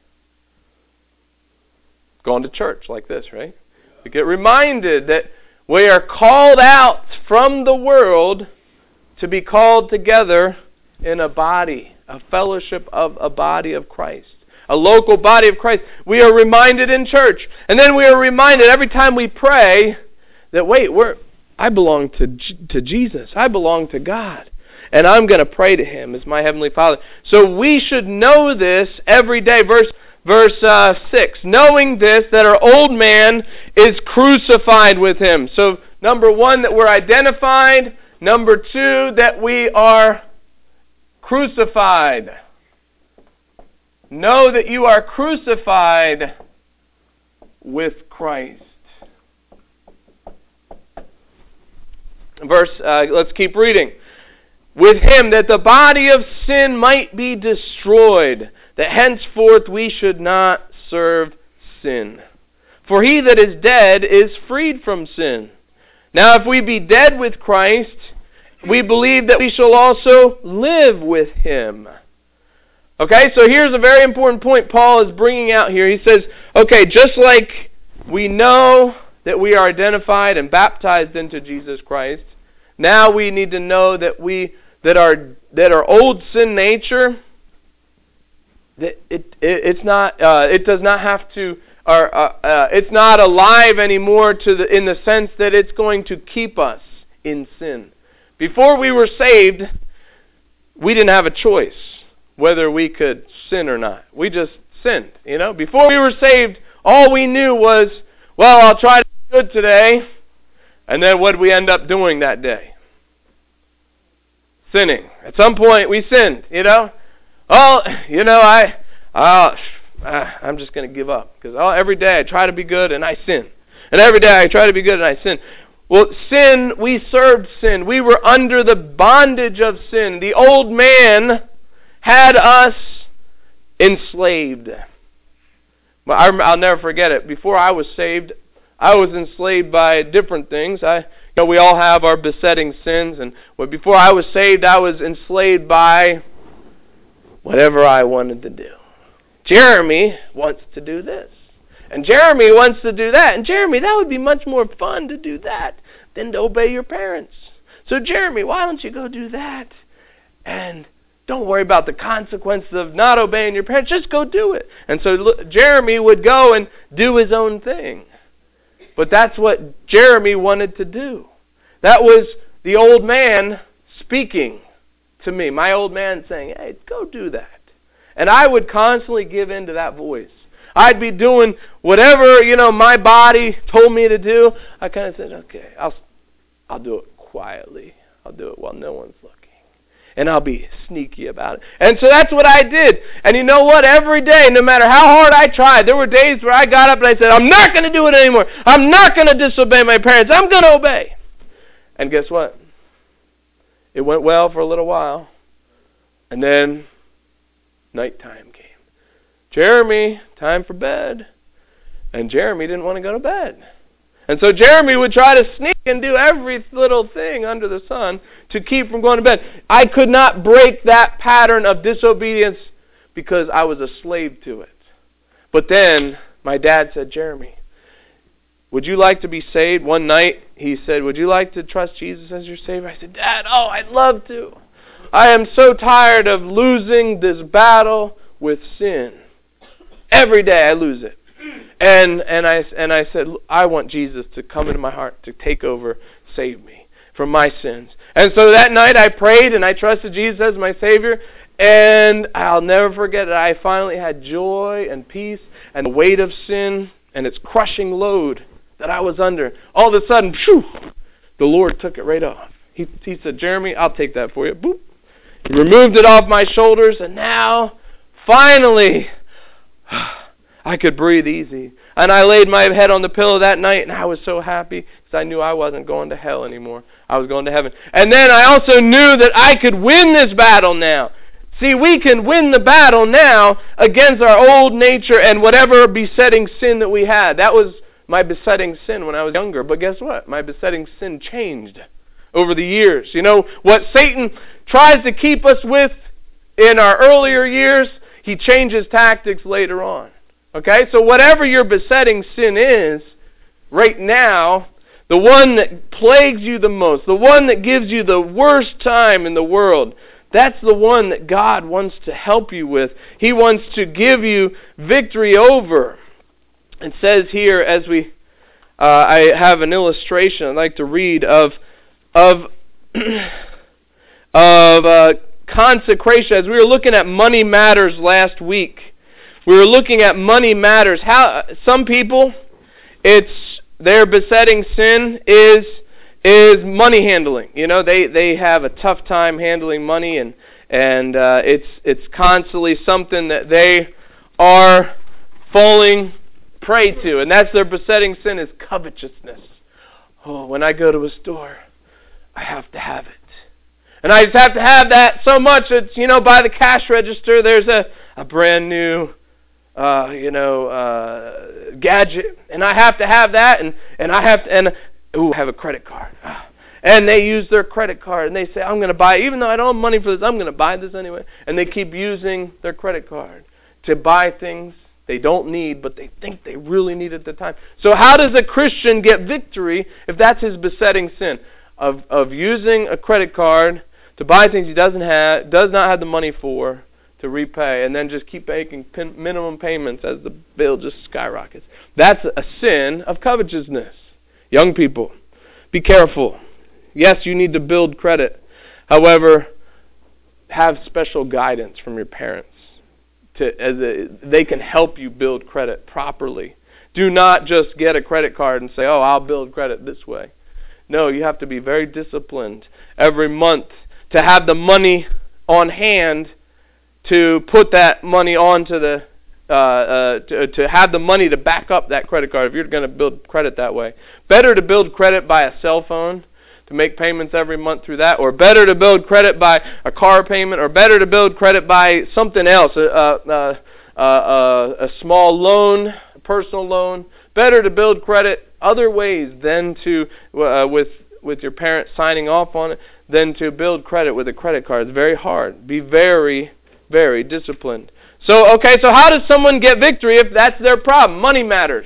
Going to church like this, right? We get reminded that we are called out from the world to be called together in a body, a fellowship of a body of Christ, a local body of Christ. We are reminded in church. And then we are reminded every time we pray that, I belong to Jesus. I belong to God. And I'm going to pray to Him as my Heavenly Father. So we should know this every day. Verse verse 6. Knowing this, that our old man is crucified with him. So, number one, that we're identified. Number two, that we are crucified. Know that you are crucified with Christ. Let's keep reading. With him, that the body of sin might be destroyed, that henceforth we should not serve sin. For he that is dead is freed from sin. Now if we be dead with Christ, we believe that we shall also live with him. Okay, so here's a very important point Paul is bringing out here. He says, okay, just like we know that we are identified and baptized into Jesus Christ, now we need to know that our old sin nature, that it's not alive anymore in the sense that it's going to keep us in sin. Before we were saved, we didn't have a choice whether we could sin or not. We just sinned, Before we were saved, all we knew was, well, I'll try to be good today. And then what did we end up doing that day? Sinning. At some point we sinned, I'm just going to give up. Because every day I try to be good and I sin. And every day I try to be good and I sin. Well, sin, we served sin. We were under the bondage of sin. The old man had us enslaved. But I'll never forget it. Before I was saved, I was enslaved by different things. We all have our besetting sins, and before I was saved, I was enslaved by whatever I wanted to do. Jeremy wants to do this, and Jeremy wants to do that, and Jeremy, that would be much more fun to do that than to obey your parents. So Jeremy, why don't you go do that? And don't worry about the consequences of not obeying your parents. Just go do it. And so Jeremy would go and do his own thing. But that's what Jeremy wanted to do. That was the old man speaking to me. My old man saying, hey, go do that. And I would constantly give in to that voice. I'd be doing whatever, my body told me to do. I kind of said, okay, I'll do it quietly. I'll do it while no one's looking. And I'll be sneaky about it. And so that's what I did. And you know what? Every day, no matter how hard I tried, there were days where I got up and I said, I'm not going to do it anymore. I'm not going to disobey my parents. I'm going to obey. And guess what? It went well for a little while. And then nighttime came. Jeremy, time for bed. And Jeremy didn't want to go to bed. And so Jeremy would try to sneak and do every little thing under the sun to keep from going to bed. I could not break that pattern of disobedience because I was a slave to it. But then my dad said, Jeremy, would you like to be saved? One night he said, would you like to trust Jesus as your Savior? I said, Dad, I'd love to. I am so tired of losing this battle with sin. Every day I lose it. And I said, I want Jesus to come into my heart, to take over, save me from my sins. And so that night I prayed and I trusted Jesus as my Savior. And I'll never forget it. I finally had joy and peace and the weight of sin and its crushing load that I was under. All of a sudden, phew, the Lord took it right off. He said, Jeremy, I'll take that for you. Boop. He removed it off my shoulders, and now, finally, I could breathe easy. And I laid my head on the pillow that night, and I was so happy because I knew I wasn't going to hell anymore. I was going to heaven. And then I also knew that I could win this battle now. See, we can win the battle now against our old nature and whatever besetting sin that we had. That was my besetting sin when I was younger. But guess what? My besetting sin changed over the years. You know, what Satan tries to keep us with in our earlier years, he changes tactics later on. Okay? So whatever your besetting sin is, right now, the one that plagues you the most, the one that gives you the worst time in the world, that's the one that God wants to help you with. He wants to give you victory over. It says here, as I have an illustration I'd like to read of consecration. As we were looking at money matters last week, we were looking at money matters. How some people, their besetting sin is money handling. You know, they have a tough time handling money, and it's constantly something that they are falling prey to, and that's their besetting sin, is covetousness. Oh, when I go to a store, I have to have it. And I just have to have that so much. It's, by the cash register, there's a brand new, gadget. And I have to have that. And I have to, I have a credit card. And they use their credit card. And they say, I'm going to buy it. Even though I don't have money for this, I'm going to buy this anyway. And they keep using their credit card to buy things they don't need, but they think they really need at the time. So how does a Christian get victory if that's his besetting sin? Of using a credit card to buy things he does not have the money for, to repay, and then just keep making minimum payments as the bill just skyrockets. That's a sin of covetousness. Young people, be careful. Yes, you need to build credit. However, have special guidance from your parents. They can help you build credit properly. Do not just get a credit card and say, oh, I'll build credit this way. No, you have to be very disciplined every month to have the money on hand to put that money onto to have the money to back up that credit card if you're going to build credit that way. Better to build credit by a cell phone to make payments every month through that, or better to build credit by a car payment, or better to build credit by something else, a small loan, a personal loan. Better to build credit other ways than to, with your parents signing off on it, than to build credit with a credit card. It's very hard. Be very, very disciplined. So how does someone get victory if that's their problem? Money matters.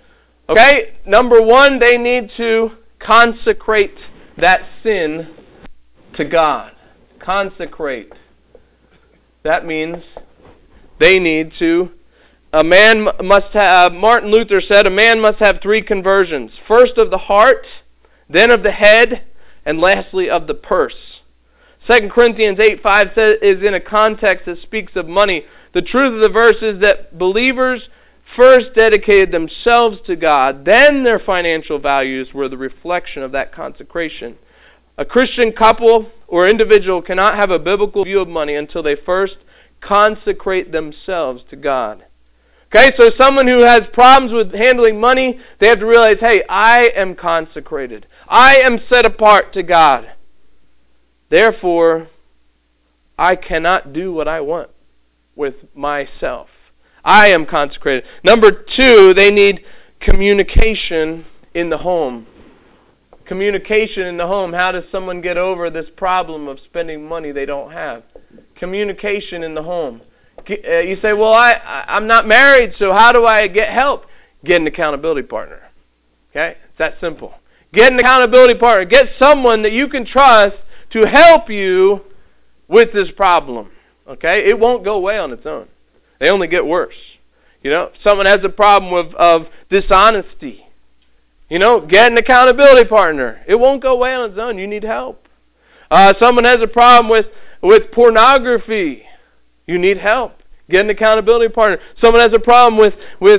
Okay, number one, they need to consecrate that sin to God. Consecrate. That means they need to. A man must have, Martin Luther said, a man must have 3 conversions. First of the heart, then of the head, and lastly of the purse. 2 Corinthians 8:5 is in a context that speaks of money. The truth of the verse is that believers first dedicated themselves to God, then their financial values were the reflection of that consecration. A Christian couple or individual cannot have a biblical view of money until they first consecrate themselves to God. Okay, so someone who has problems with handling money, they have to realize, hey, I am consecrated. I am set apart to God. Therefore, I cannot do what I want with myself. I am consecrated. Number 2, they need communication in the home. Communication in the home. How does someone get over this problem of spending money they don't have? Communication in the home. You say, well, I'm not married, so how do I get help? Get an accountability partner. Okay? It's that simple. Get an accountability partner. Get someone that you can trust to help you with this problem. Okay? It won't go away on its own. They only get worse. Someone has a problem of dishonesty. Get an accountability partner. It won't go away on its own. You need help. Someone has a problem with pornography. You need help. Get an accountability partner. Someone has a problem with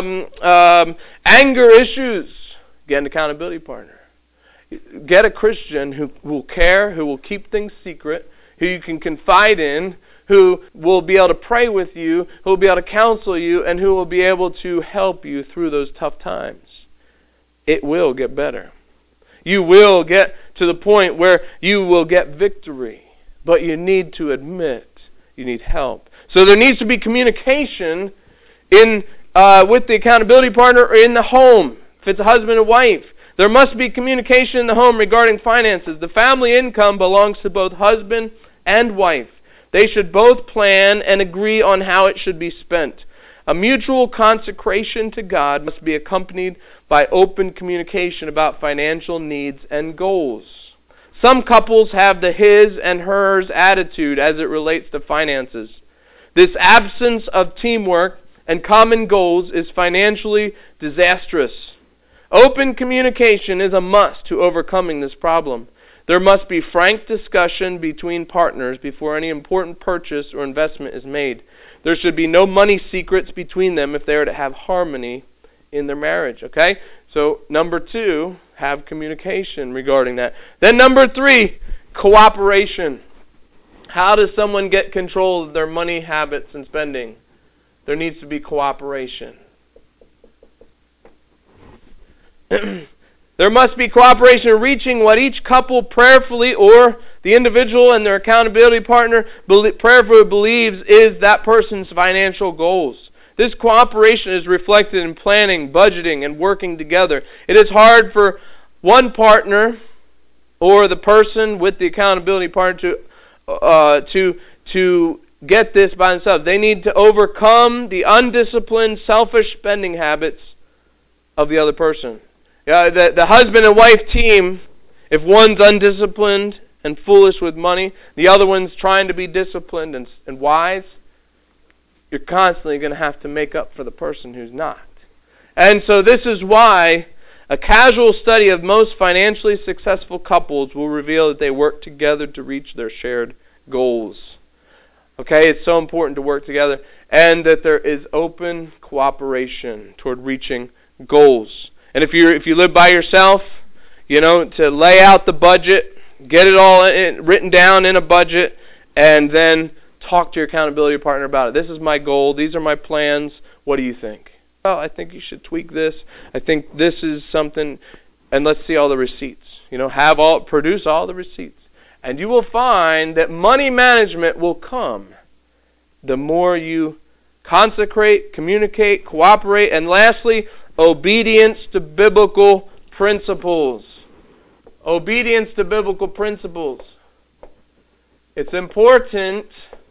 anger issues. Get an accountability partner. Get a Christian who will care, who will keep things secret, who you can confide in, who will be able to pray with you, who will be able to counsel you, and who will be able to help you through those tough times. It will get better. You will get to the point where you will get victory, but you need to admit you need help. So there needs to be communication with the accountability partner or in the home. If it's a husband and wife, there must be communication in the home regarding finances. The family income belongs to both husband and wife. They should both plan and agree on how it should be spent. A mutual consecration to God must be accompanied by open communication about financial needs and goals. Some couples have the his and hers attitude as it relates to finances. This absence of teamwork and common goals is financially disastrous. Open communication is a must to overcoming this problem. There must be frank discussion between partners before any important purchase or investment is made. There should be no money secrets between them if they are to have harmony in their marriage. Okay? So, number 2, have communication regarding that. Then number 3, cooperation. How does someone get control of their money habits and spending? There needs to be cooperation. There must be cooperation in reaching what each couple prayerfully, or the individual and their accountability partner prayerfully believes is that person's financial goals. This cooperation is reflected in planning, budgeting, and working together. It is hard for one partner or the person with the accountability partner to get this by themselves. They need to overcome the undisciplined, selfish spending habits of the other person. The husband and wife team, if one's undisciplined and foolish with money, the other one's trying to be disciplined and wise, you're constantly going to have to make up for the person who's not. And so this is why a casual study of most financially successful couples will reveal that they work together to reach their shared goals. Okay, it's so important to work together, and that there is open cooperation toward reaching goals. And if you live by yourself, to lay out the budget, get it all written down in a budget, and then talk to your accountability partner about it. This is my goal. These are my plans. What do you think? Well, I think you should tweak this. I think this is something, and let's see all the receipts. Produce all the receipts. And you will find that money management will come the more you consecrate, communicate, cooperate, and lastly, obedience to biblical principles. Obedience to biblical principles. It's important.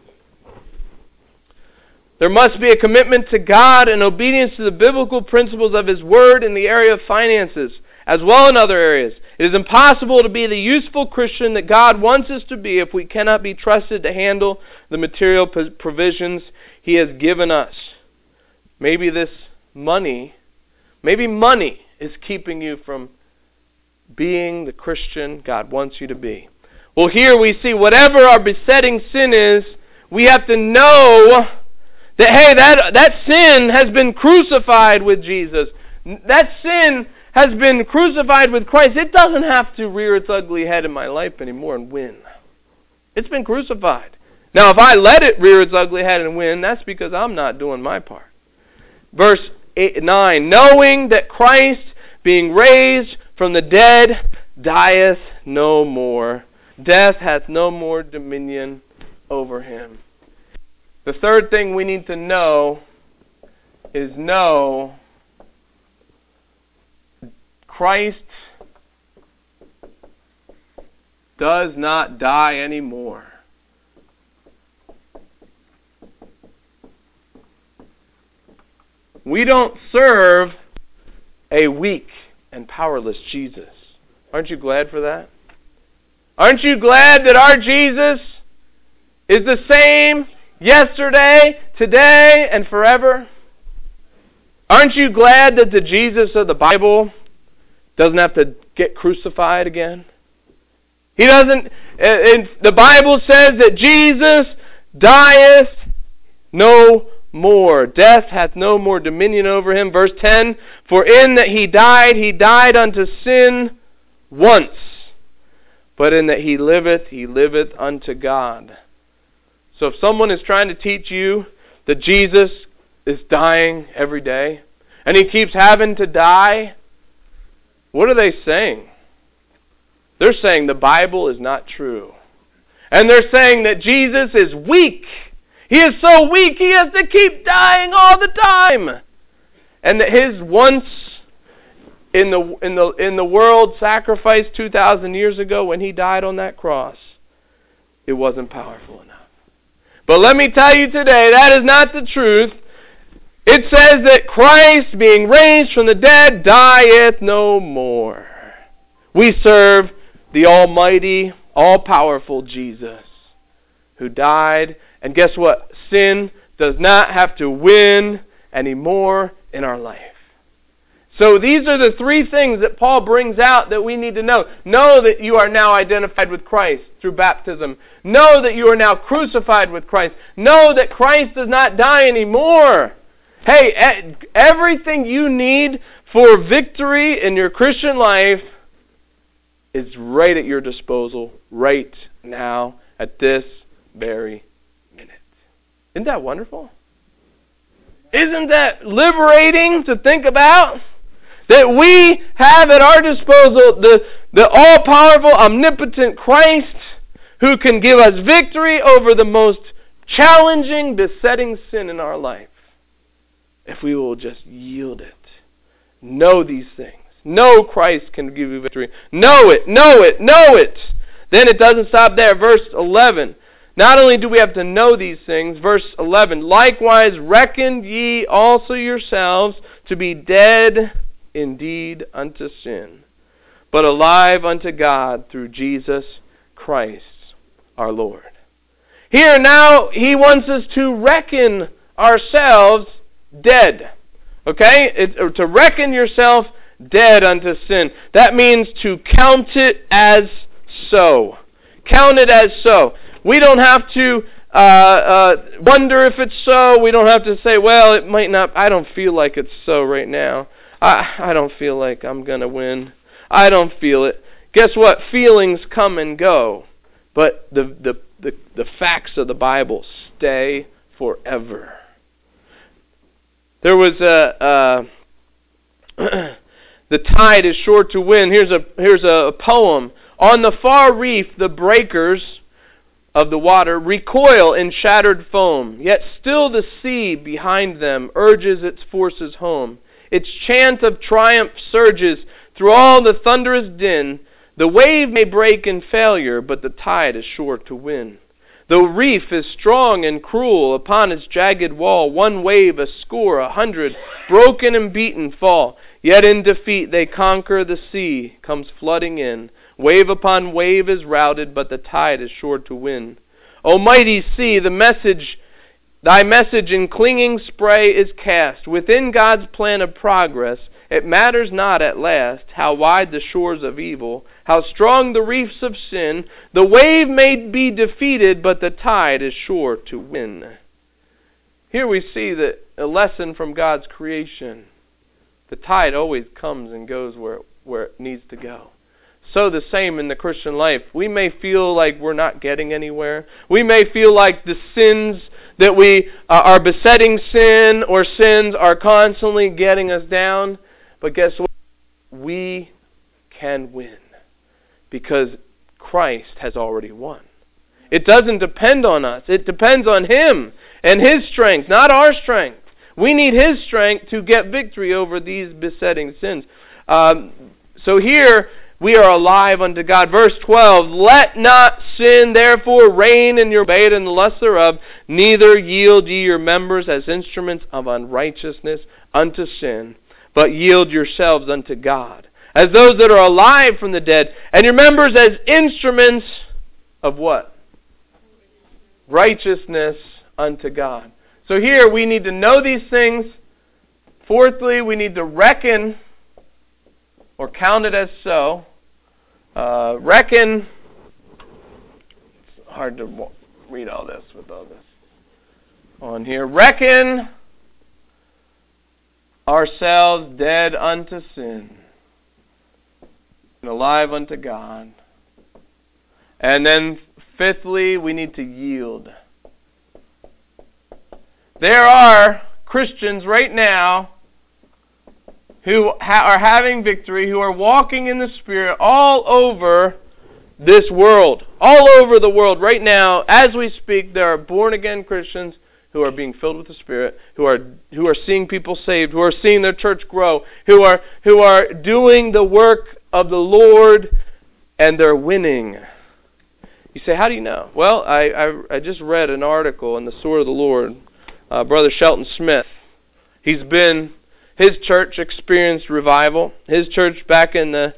There must be a commitment to God and obedience to the biblical principles of His Word in the area of finances, as well in other areas. It is impossible to be the useful Christian that God wants us to be if we cannot be trusted to handle the material provisions He has given us. Maybe money is keeping you from being the Christian God wants you to be. Well, here we see whatever our besetting sin is, we have to know that, hey, that sin has been crucified with Jesus. That sin has been crucified with Christ. It doesn't have to rear its ugly head in my life anymore and win. It's been crucified. Now, if I let it rear its ugly head and win, that's because I'm not doing my part. Verse 9, knowing that Christ, being raised from the dead, dieth no more. Death hath no more dominion over him. The third thing we need to know is Christ does not die anymore. We don't serve a weak and powerless Jesus. Aren't you glad for that? Aren't you glad that our Jesus is the same yesterday, today, and forever? Aren't you glad that the Jesus of the Bible doesn't have to get crucified again? He doesn't. The Bible says that Jesus dieth no more. Death hath no more dominion over him. Verse 10, for in that he died unto sin once. But in that he liveth unto God. So if someone is trying to teach you that Jesus is dying every day, and he keeps having to die, what are they saying? They're saying the Bible is not true. And they're saying that Jesus is weak. He is so weak, he has to keep dying all the time. And that his once in the world sacrifice 2,000 years ago when he died on that cross, it wasn't powerful enough. But let me tell you today, that is not the truth. It says that Christ, being raised from the dead, dieth no more. We serve the almighty, all-powerful Jesus, who died. And guess what? Sin does not have to win anymore in our life. So these are the three things that Paul brings out that we need to know. Know that you are now identified with Christ through baptism. Know that you are now crucified with Christ. Know that Christ does not die anymore. Hey, everything you need for victory in your Christian life is right at your disposal right now at this very minute. Isn't that wonderful? Isn't that liberating to think about? That we have at our disposal the all-powerful, omnipotent Christ who can give us victory over the most challenging, besetting sin in our life. If we will just yield it. Know these things. Know Christ can give you victory. Know it, know it, know it. Then it doesn't stop there. Verse 11. Not only do we have to know these things, verse 11, likewise reckon ye also yourselves to be dead indeed unto sin, but alive unto God through Jesus Christ our Lord. Here now, he wants us to reckon ourselves dead. Okay? To reckon yourself dead unto sin. That means to count it as so. Count it as so. We don't have to wonder if it's so. We don't have to say, well, it might not. I don't feel like it's so right now. I don't feel like I'm going to win. I don't feel it. Guess what? Feelings come and go. But the facts of the Bible stay forever. There was the tide is sure to win. Here's a poem. On the far reef, the breakers of the water recoil in shattered foam, yet still the sea behind them urges its forces home. Its chant of triumph surges through all the thunderous din. The wave may break in failure, but the tide is sure to win. The reef is strong and cruel, upon its jagged wall, one wave, a score, 100, broken and beaten fall. Yet in defeat they conquer, the sea comes flooding in. Wave upon wave is routed, but the tide is sure to win. O mighty sea, thy message in clinging spray is cast. Within God's plan of progress, it matters not at last how wide the shores of evil, how strong the reefs of sin. The wave may be defeated, but the tide is sure to win. Here we see a lesson from God's creation. The tide always comes and goes where it needs to go. So the same in the Christian life. We may feel like we're not getting anywhere. We may feel like the sins that our besetting sin or sins are constantly getting us down. But guess what? We can win because Christ has already won. It doesn't depend on us. It depends on Him and His strength, not our strength. We need His strength to get victory over these besetting sins. So here, we are alive unto God. Verse 12, let not sin therefore reign in your debate and the lust thereof, neither yield ye your members as instruments of unrighteousness unto sin, but yield yourselves unto God, as those that are alive from the dead, and your members as instruments of what? Righteousness unto God. So here we need to know these things. Fourthly, we need to reckon or count it as so. Reckon, it's hard to read all this with all this on here. Reckon ourselves dead unto sin and alive unto God. And then fifthly, we need to yield. There are Christians right now who are having victory, who are walking in the Spirit all over this world. All over the world. Right now, as we speak, there are born-again Christians who are being filled with the Spirit, who are seeing people saved, who are seeing their church grow, who are doing the work of the Lord, and they're winning. You say, how do you know? Well, I just read an article in the Sword of the Lord. Brother Shelton Smith. His church experienced revival. His church back in the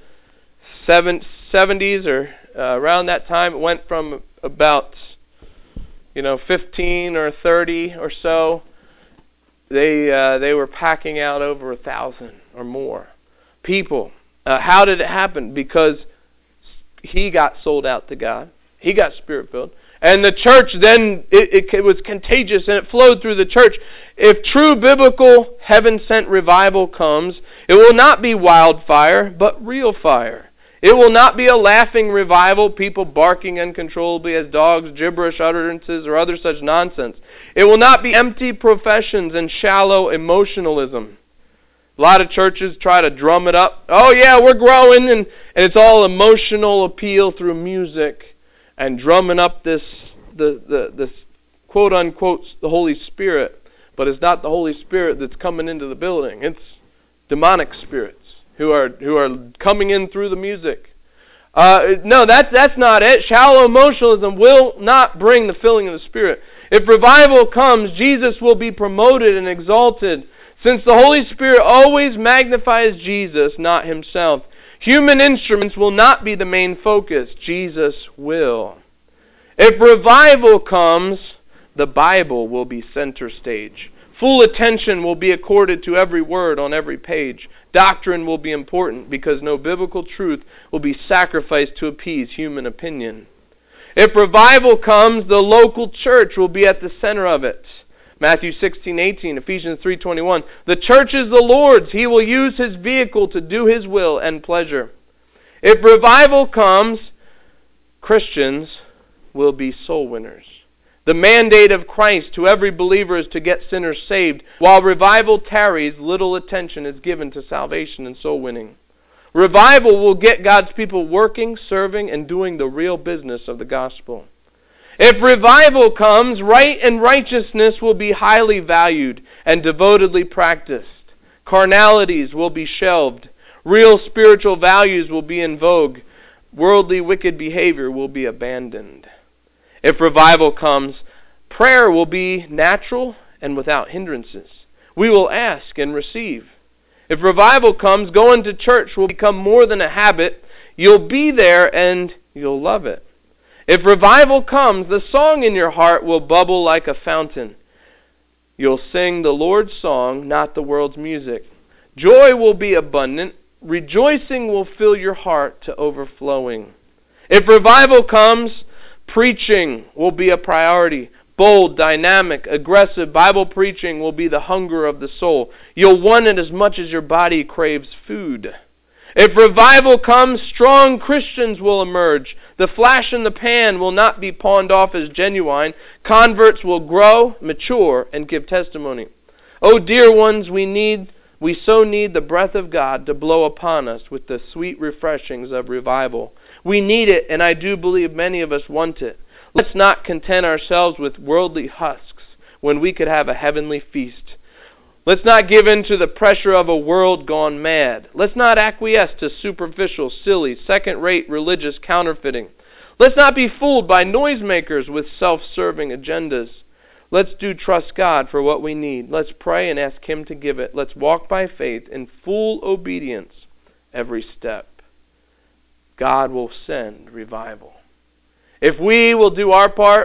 70s or around that time, it went from about 15 or 30 or so they were packing out over 1,000 or more people. How did it happen? Because he got sold out to God. He got Spirit-filled. And the church then, it was contagious and it flowed through the church. If true biblical heaven-sent revival comes, it will not be wildfire, but real fire. It will not be a laughing revival, people barking uncontrollably as dogs, gibberish utterances, or other such nonsense. It will not be empty professions and shallow emotionalism. A lot of churches try to drum it up. Oh yeah, we're growing, and it's all emotional appeal through music and drumming up this quote unquote the Holy Spirit. But it's not the Holy Spirit that's coming into the building. It's demonic spirits who are coming in through the music. No, that's not it. Shallow emotionalism will not bring the filling of the Spirit. If revival comes, Jesus will be promoted and exalted, since the Holy Spirit always magnifies Jesus, not himself. Human instruments will not be the main focus. Jesus will. If revival comes, the Bible will be center stage. Full attention will be accorded to every word on every page. Doctrine will be important because no biblical truth will be sacrificed to appease human opinion. If revival comes, the local church will be at the center of it. Matthew 16:18, Ephesians 3:21. The church is the Lord's. He will use his vehicle to do his will and pleasure. If revival comes, Christians will be soul winners. The mandate of Christ to every believer is to get sinners saved. While revival tarries, little attention is given to salvation and soul winning. Revival will get God's people working, serving, and doing the real business of the gospel. If revival comes, right and righteousness will be highly valued and devotedly practiced. Carnalities will be shelved. Real spiritual values will be in vogue. Worldly wicked behavior will be abandoned. If revival comes, prayer will be natural and without hindrances. We will ask and receive. If revival comes, going to church will become more than a habit. You'll be there and you'll love it. If revival comes, the song in your heart will bubble like a fountain. You'll sing the Lord's song, not the world's music. Joy will be abundant. Rejoicing will fill your heart to overflowing. If revival comes, preaching will be a priority. Bold, dynamic, aggressive Bible preaching will be the hunger of the soul. You'll want it as much as your body craves food. If revival comes, strong Christians will emerge. The flash in the pan will not be pawned off as genuine. Converts will grow, mature, and give testimony. Oh, dear ones, we so need the breath of God to blow upon us with the sweet refreshings of revival. We need it, and I do believe many of us want it. Let's not content ourselves with worldly husks when we could have a heavenly feast. Let's not give in to the pressure of a world gone mad. Let's not acquiesce to superficial, silly, second-rate religious counterfeiting. Let's not be fooled by noisemakers with self-serving agendas. Let's trust God for what we need. Let's pray and ask him to give it. Let's walk by faith in full obedience every step. God will send revival. If we will do our part,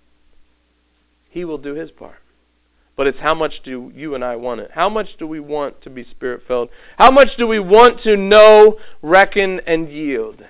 he will do his part. But it's how much do you and I want it? How much do we want to be Spirit-filled? How much do we want to know, reckon, and yield?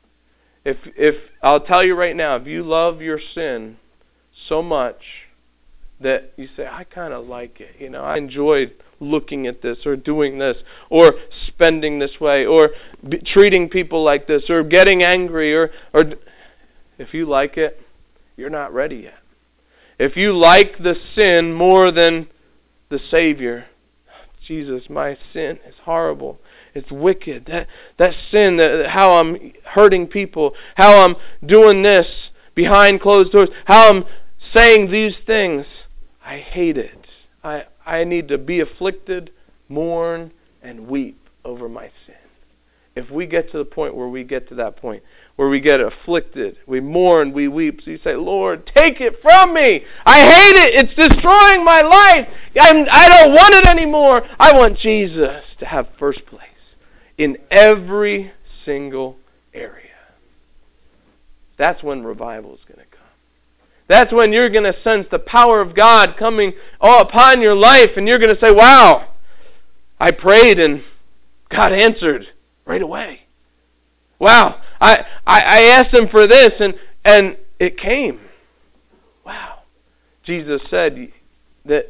If I'll tell you right now, if you love your sin so much that you say, I kind of like it, I enjoyed looking at this or doing this or spending this way or treating people like this or getting angry or if you like it, you're not ready yet. If you like the sin more than the Savior, Jesus, my sin is horrible. It's wicked. That sin, how I'm hurting people, how I'm doing this behind closed doors, how I'm saying these things, I hate it. I need to be afflicted, mourn, and weep over my sin. If we get to the point where we get to that point, where we get afflicted, we mourn, we weep, so you say, Lord, take it from me. I hate it. It's destroying my life. I don't want it anymore. I want Jesus to have first place in every single area. That's when revival is going to come. That's when you're going to sense the power of God coming upon your life, and you're going to say, wow, I prayed and God answered right away. Wow, I asked Him for this and it came. Wow. Jesus said that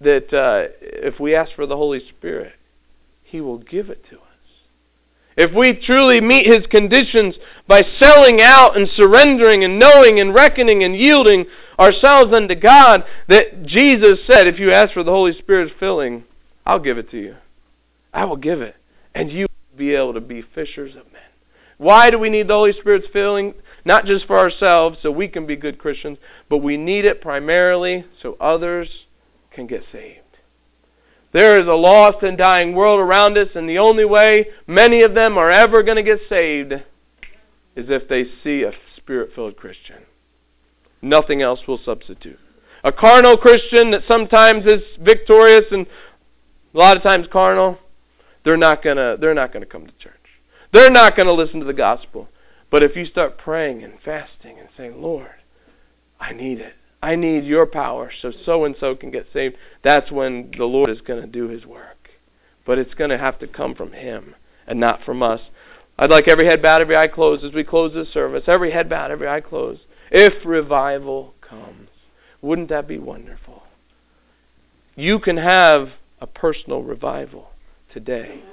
if we ask for the Holy Spirit, He will give it to us. If we truly meet His conditions by selling out and surrendering and knowing and reckoning and yielding ourselves unto God, that Jesus said, if you ask for the Holy Spirit's filling, I'll give it to you. I will give it. And you will be able to be fishers of men. Why do we need the Holy Spirit's filling? Not just for ourselves so we can be good Christians, but we need it primarily so others can get saved. There is a lost and dying world around us, and the only way many of them are ever going to get saved is if they see a Spirit-filled Christian. Nothing else will substitute. A carnal Christian that sometimes is victorious and a lot of times carnal, they're not going to come to church. They're not going to listen to the gospel. But if you start praying and fasting and saying, Lord, I need it. I need your power so and so can get saved. That's when the Lord is going to do His work. But it's going to have to come from Him and not from us. I'd like every head bowed, every eye closed as we close this service. Every head bowed, every eye closed. If revival comes, wouldn't that be wonderful? You can have a personal revival today.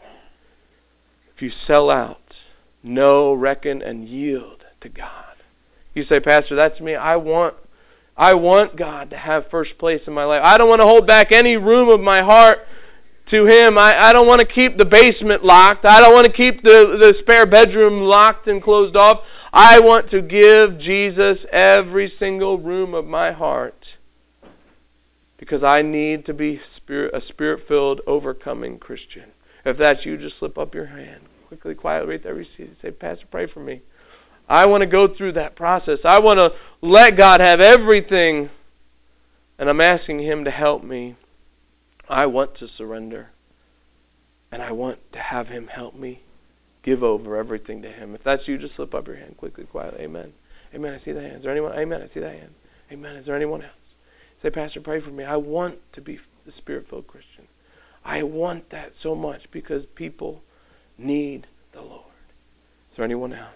If you sell out, know, reckon, and yield to God. You say, Pastor, that's me. I want God to have first place in my life. I don't want to hold back any room of my heart to Him. I don't want to keep the basement locked. I don't want to keep the spare bedroom locked and closed off. I want to give Jesus every single room of my heart because I need to be a Spirit-filled, overcoming Christian. If that's you, just slip up your hand. Quickly, quietly, right there, receive it. Say, Pastor, pray for me. I want to go through that process. I want to let God have everything, and I'm asking Him to help me. I want to surrender, and I want to have Him help me give over everything to Him. If that's you, just slip up your hand quickly, quietly. Amen. Amen. I see that hand. Is there anyone? Amen. I see that hand. Amen. Is there anyone else? Say, Pastor, pray for me. I want to be the Spirit-filled Christian. I want that so much because people need the Lord. Is there anyone else?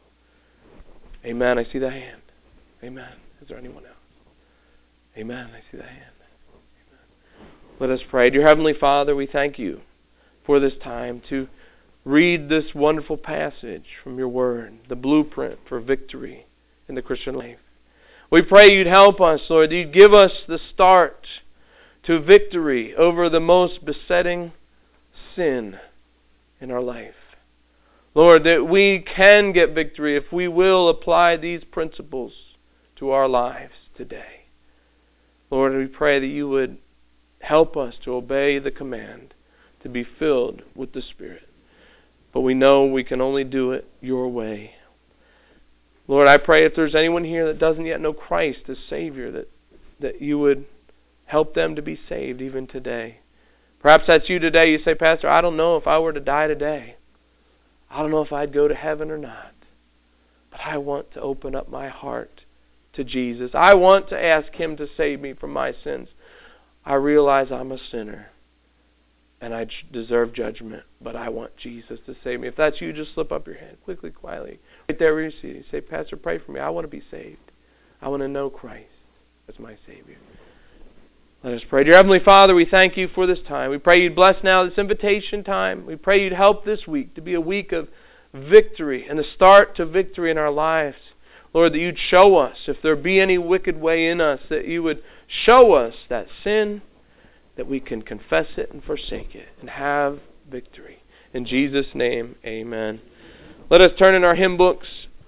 Amen. I see that hand. Amen. Is there anyone else? Amen. I see that hand. Amen. Let us pray. Dear Heavenly Father, we thank You for this time to read this wonderful passage from Your Word, the blueprint for victory in the Christian life. We pray You'd help us, Lord, that You'd give us the start to victory over the most besetting sin in our life. Lord, that we can get victory if we will apply these principles to our lives today. Lord, we pray that You would help us to obey the command to be filled with the Spirit. But we know we can only do it Your way. Lord, I pray if there's anyone here that doesn't yet know Christ as Savior, that You would help them to be saved even today. Perhaps that's you today. You say, Pastor, I don't know if I were to die today. I don't know if I'd go to heaven or not. But I want to open up my heart to Jesus. I want to ask Him to save me from my sins. I realize I'm a sinner and I deserve judgment, but I want Jesus to save me. If that's you, just slip up your hand quickly, quietly. Right there where you see it. Say, Pastor, pray for me. I want to be saved. I want to know Christ as my Savior. Let us pray. Dear Heavenly Father, we thank You for this time. We pray You'd bless now this invitation time. We pray You'd help this week to be a week of victory and the start to victory in our lives. Lord, that You'd show us if there be any wicked way in us, that You would show us that sin, that we can confess it and forsake it and have victory. In Jesus' name, amen. Let us turn in our hymn books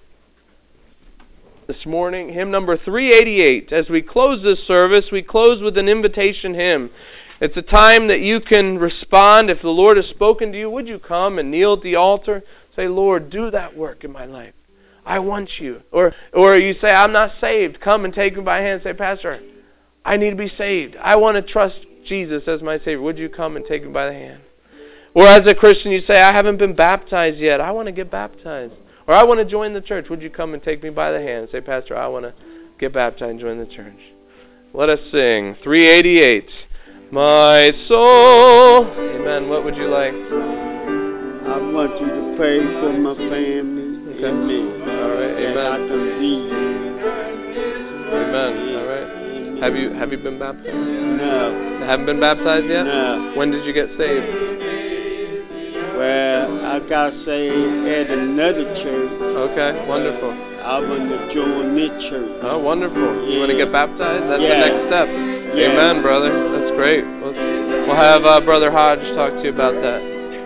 this morning, hymn number 388. As we close this service, we close with an invitation hymn. It's a time that you can respond. If the Lord has spoken to you, would you come and kneel at the altar? Say, Lord, do that work in my life. I want You. Or you say, I'm not saved. Come and take me by the hand and say, Pastor, I need to be saved. I want to trust Jesus as my Savior. Would you come and take me by the hand? Or as a Christian, you say, I haven't been baptized yet. I want to get baptized. Or I want to join the church. Would you come and take me by the hand and say, Pastor, I want to get baptized and join the church. Let us sing 388. My soul. Amen. What would you like? I want you to pray for my family and me. All right. Amen. I can read. Amen. All right. Have you been baptized? No. Haven't been baptized yet? No. When did you get saved? Well, I got saved at another church. Okay. Wonderful. I want to join this church. Oh, wonderful. You want to get baptized? That's the Yeah. next step. Yeah. Amen, brother. That's great. We'll have Brother Hodge talk to you about that.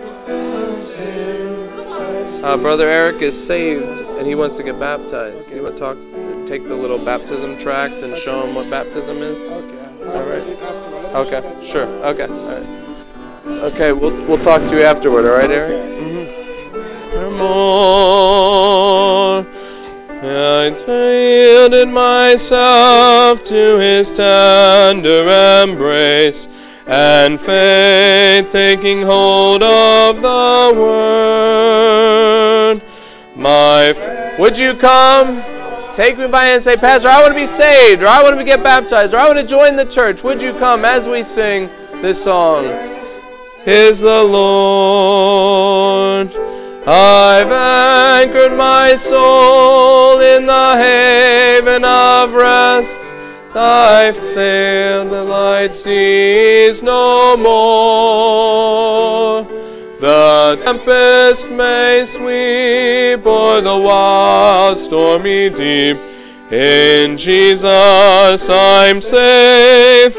Brother Eric is saved, and he wants to get baptized. You want to take the little baptism tract and show him what baptism is? Okay. All right. Okay. Sure. Okay. All right. Okay. We'll talk to you afterward. All right, Eric? Mm-hmm. More. I yielded myself to his tender embrace, and faith taking hold of the word. Would you come? Take me by hand and say, Pastor, I want to be saved, or I want to get baptized, or I want to join the church. Would you come as we sing this song? Is the Lord. I've anchored my soul in the haven of rest. I've sailed the light seas no more. The tempest may sweep o'er the wild stormy deep. In Jesus I'm safe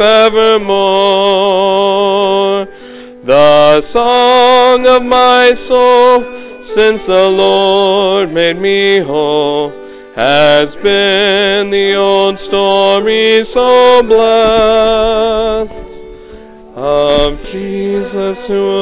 evermore. The song of my soul, since the Lord made me whole, has been the old story so blessed of Jesus who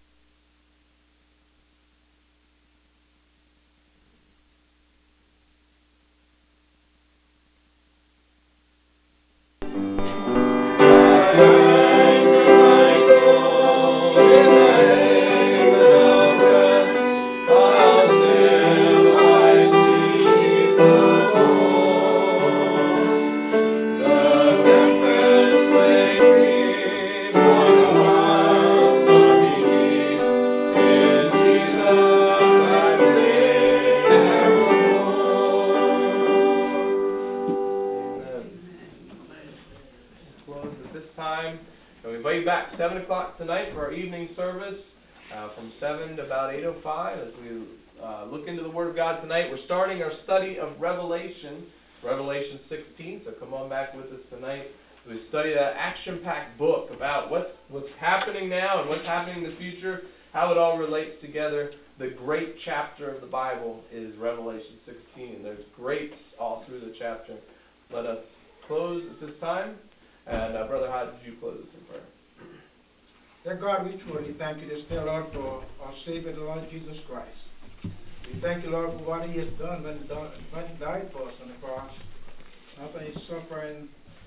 tonight for our evening service from 7 to about 8:05 as we look into the Word of God tonight. We're starting our study of Revelation 16, so come on back with us tonight. We study that action-packed book about what's happening now and what's happening in the future, how it all relates together. The great chapter of the Bible is Revelation 16. There's greats all through the chapter. Let us close at this time. And Brother Hodge, would you close us in prayer? Dear God, we truly thank you this day, Lord, for our Savior, the Lord Jesus Christ. We thank you, Lord, for what he has done when he died for us on the cross. After his suffering,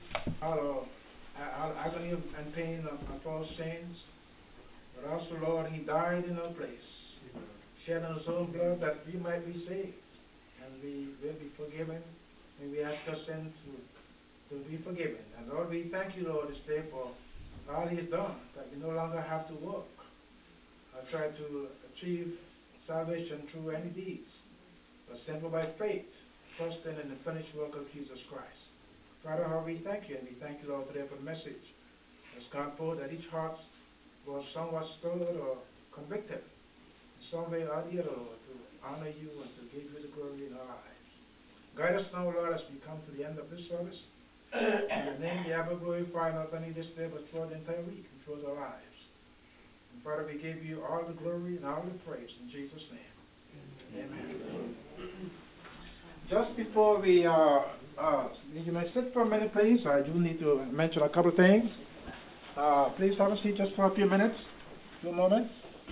agony and pain of our sins. But also, Lord, he died in our place, shedding his own blood that we might be saved. And we will be forgiven, and we ask our sins to be forgiven. And Lord, we thank you, Lord, this day for all he has done, that we no longer have to work or try to achieve salvation through any deeds, but simply by faith, trusting in the finished work of Jesus Christ. Father, how we thank you, and we thank you, Lord, today for the message that's gone forth, that each heart was somewhat stirred or convicted in some way or the other, Lord, to honor you and to give you the glory in our lives. Guide us now, Lord, as we come to the end of this service. In your name, you ever glorify not only this day, but throughout the entire week and throughout our lives. And Father, we give you all the glory and all the praise in Jesus' name. Amen. Just before we, you may sit for a minute, please. I do need to mention a couple of things. Please have a seat just for a few minutes, a few moments.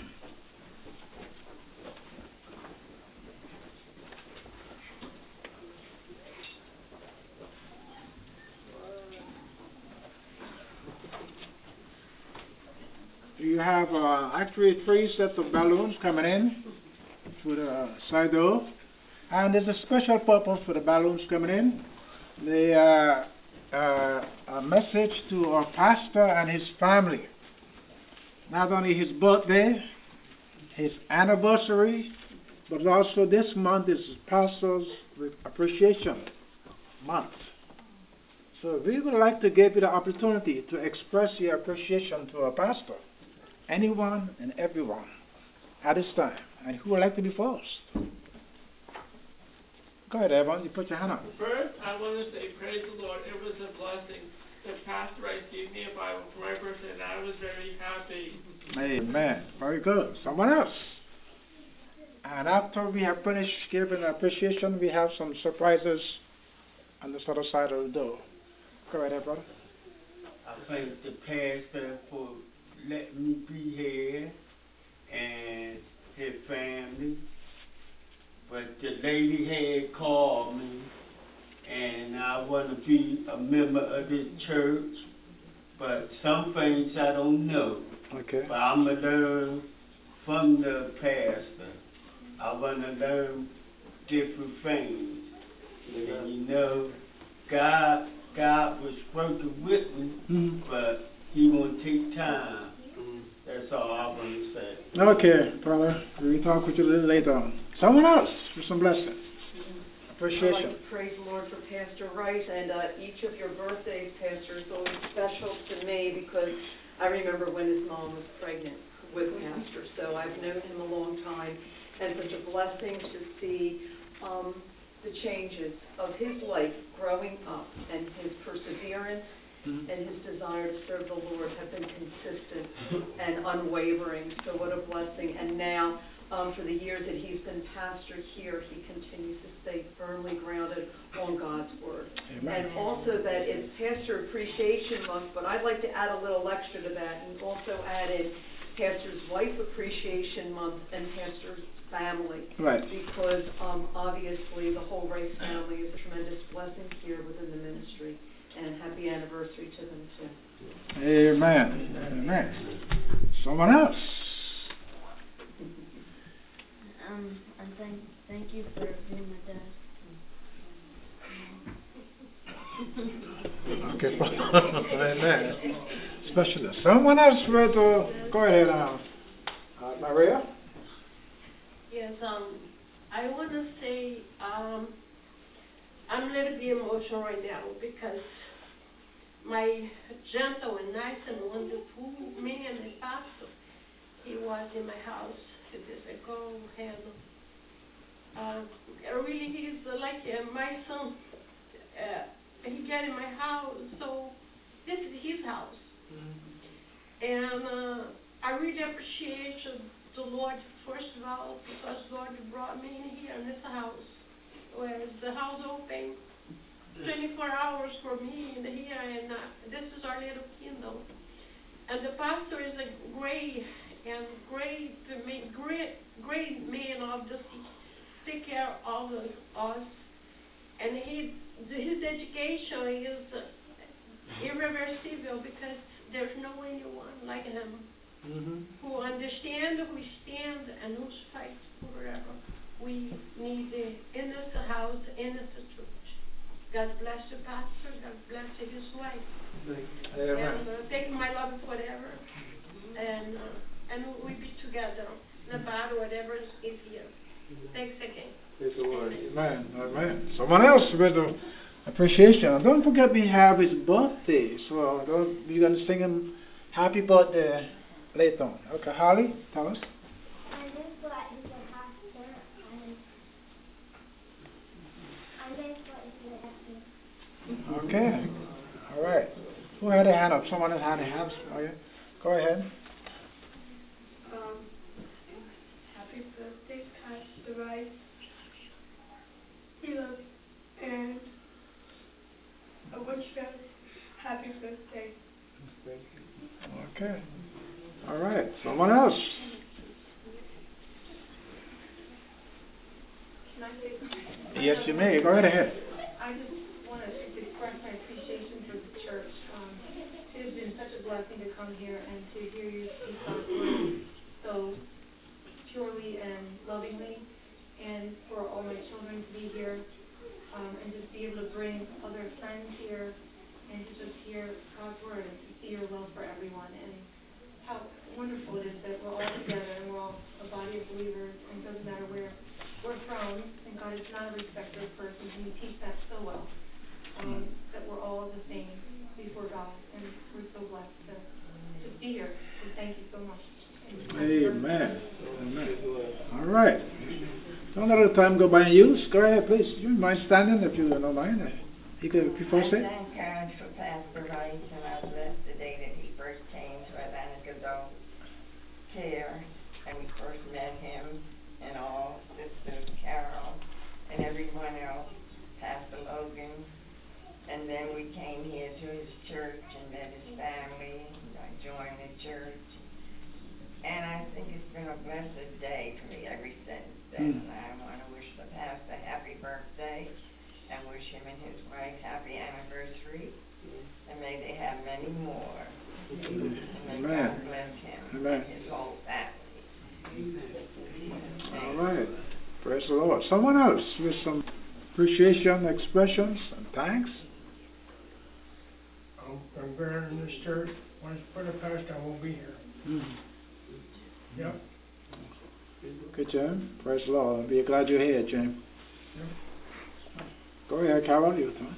You have actually 3 sets of balloons coming in through the side door. And there's a special purpose for the balloons coming in. a message to our pastor and his family. Not only his birthday, his anniversary, but also this month is Pastor's Appreciation Month. So we would like to give you the opportunity to express your appreciation to our pastor, anyone and everyone, at this time. And who would like to be first? Go ahead, Evan. You put your hand up. First, I want to say praise the Lord. It was a blessing. The pastor Rice gave me a Bible for my birthday, and I was very happy. Amen. Very good. Someone else. And after we have finished giving appreciation, we have some surprises on this other side of the door. Go ahead, brother. I thank the pastor for letting me be here and his family. But the lady had called me, and I want to be a member of this church. But some things I don't know. Okay. But I'm going to learn from the pastor. I want to learn different things. And you know, God was working with me, but he won't take time. That's all I want to say. Okay, brother. We'll talk with you a little later on. Someone else for some blessings. Appreciation. I'd like to praise the Lord for Pastor Rice, and each of your birthdays, Pastor, is always special to me because I remember when his mom was pregnant with Pastor, so I've known him a long time, and such a blessing to see the changes of his life growing up and his perseverance and his desire to serve the Lord have been consistent and unwavering. So what a blessing. And now, for the years that he's been pastor here, he continues to stay firmly grounded on God's Word. Amen. And also that it's Pastor Appreciation Month, but I'd like to add a little extra to that and also add in Pastor's Wife Appreciation Month and Pastor's family. Right. Because obviously the whole Rice family is a tremendous blessing here within the ministry. And happy anniversary to them too. Amen. Amen. Someone else. And thank you for being my dad. Okay. Amen. Specialist. Someone else read go ahead, Maria. Yes, I want to say I'm a little bit emotional right now because my gentle and nice and wonderful man, the pastor, he was in my house 2 days ago, and really he's like my son. He got in my house, so this is his house. And I really appreciate the Lord, first of all, because Lord brought me in here in this house, where the house open 24 hours for me in here, and this is our little kingdom. And the pastor is a great man of the city, take care of us, and his education is irreversible because there's no anyone like him who understands, who stands, and who fights forever. We need in this house, in this church. God bless the pastor. God bless his wife. Amen. And take my love forever. And we be together. No matter whatever is here. Thanks again. Praise the Lord. Amen. Amen. Someone else with appreciation. Don't forget we have his birthday. So we're going to sing him happy birthday later on. Okay, Holly, tell us. Okay. All right. Who had a hand up? Someone has had a hand up. Okay. Go ahead. Happy birthday, Pastor Rice. We love you, and I wish you guys happy birthday. Okay. All right. Someone else. Can I say something? Yes, you may. Go right ahead. I just want to express my appreciation for the church. It has been such a blessing to come here and to hear you speak God's word so purely and lovingly, and for all my children to be here and just be able to bring other friends here and to just hear God's word and to see your will for everyone, and how wonderful it is that we're all together and we're all a body of believers, and it doesn't matter where we're from, and God is not a respecter of persons, and you teach that so well, that we're all the same before God, and we're so blessed to just be here, so thank you so much. Amen. Amen. All right. Don't let the time go by and use. Go ahead, please. You mind standing if you don't mind. You could before say. I thank God for Pastor Rice, and I bless the day that he first came to Atlantic Adult Care, and we first met him, and all Sister Carol, and everyone else, Pastor Logan, and then we came here to his church and met his family, and I joined the church, and I think it's been a blessed day for me ever since then, and I want to wish the pastor happy birthday, and wish him and his wife happy anniversary, and may they have many more. And may God bless him and his whole family. All right. Praise the Lord. Someone else with some appreciation, expressions, and thanks. I'm bearing in this church. Once for the pastor, I won't be here. Yep. Okay, Jim. Praise the Lord. I'll be glad you're here, Jim. Yep. Go ahead, Carol. You turn.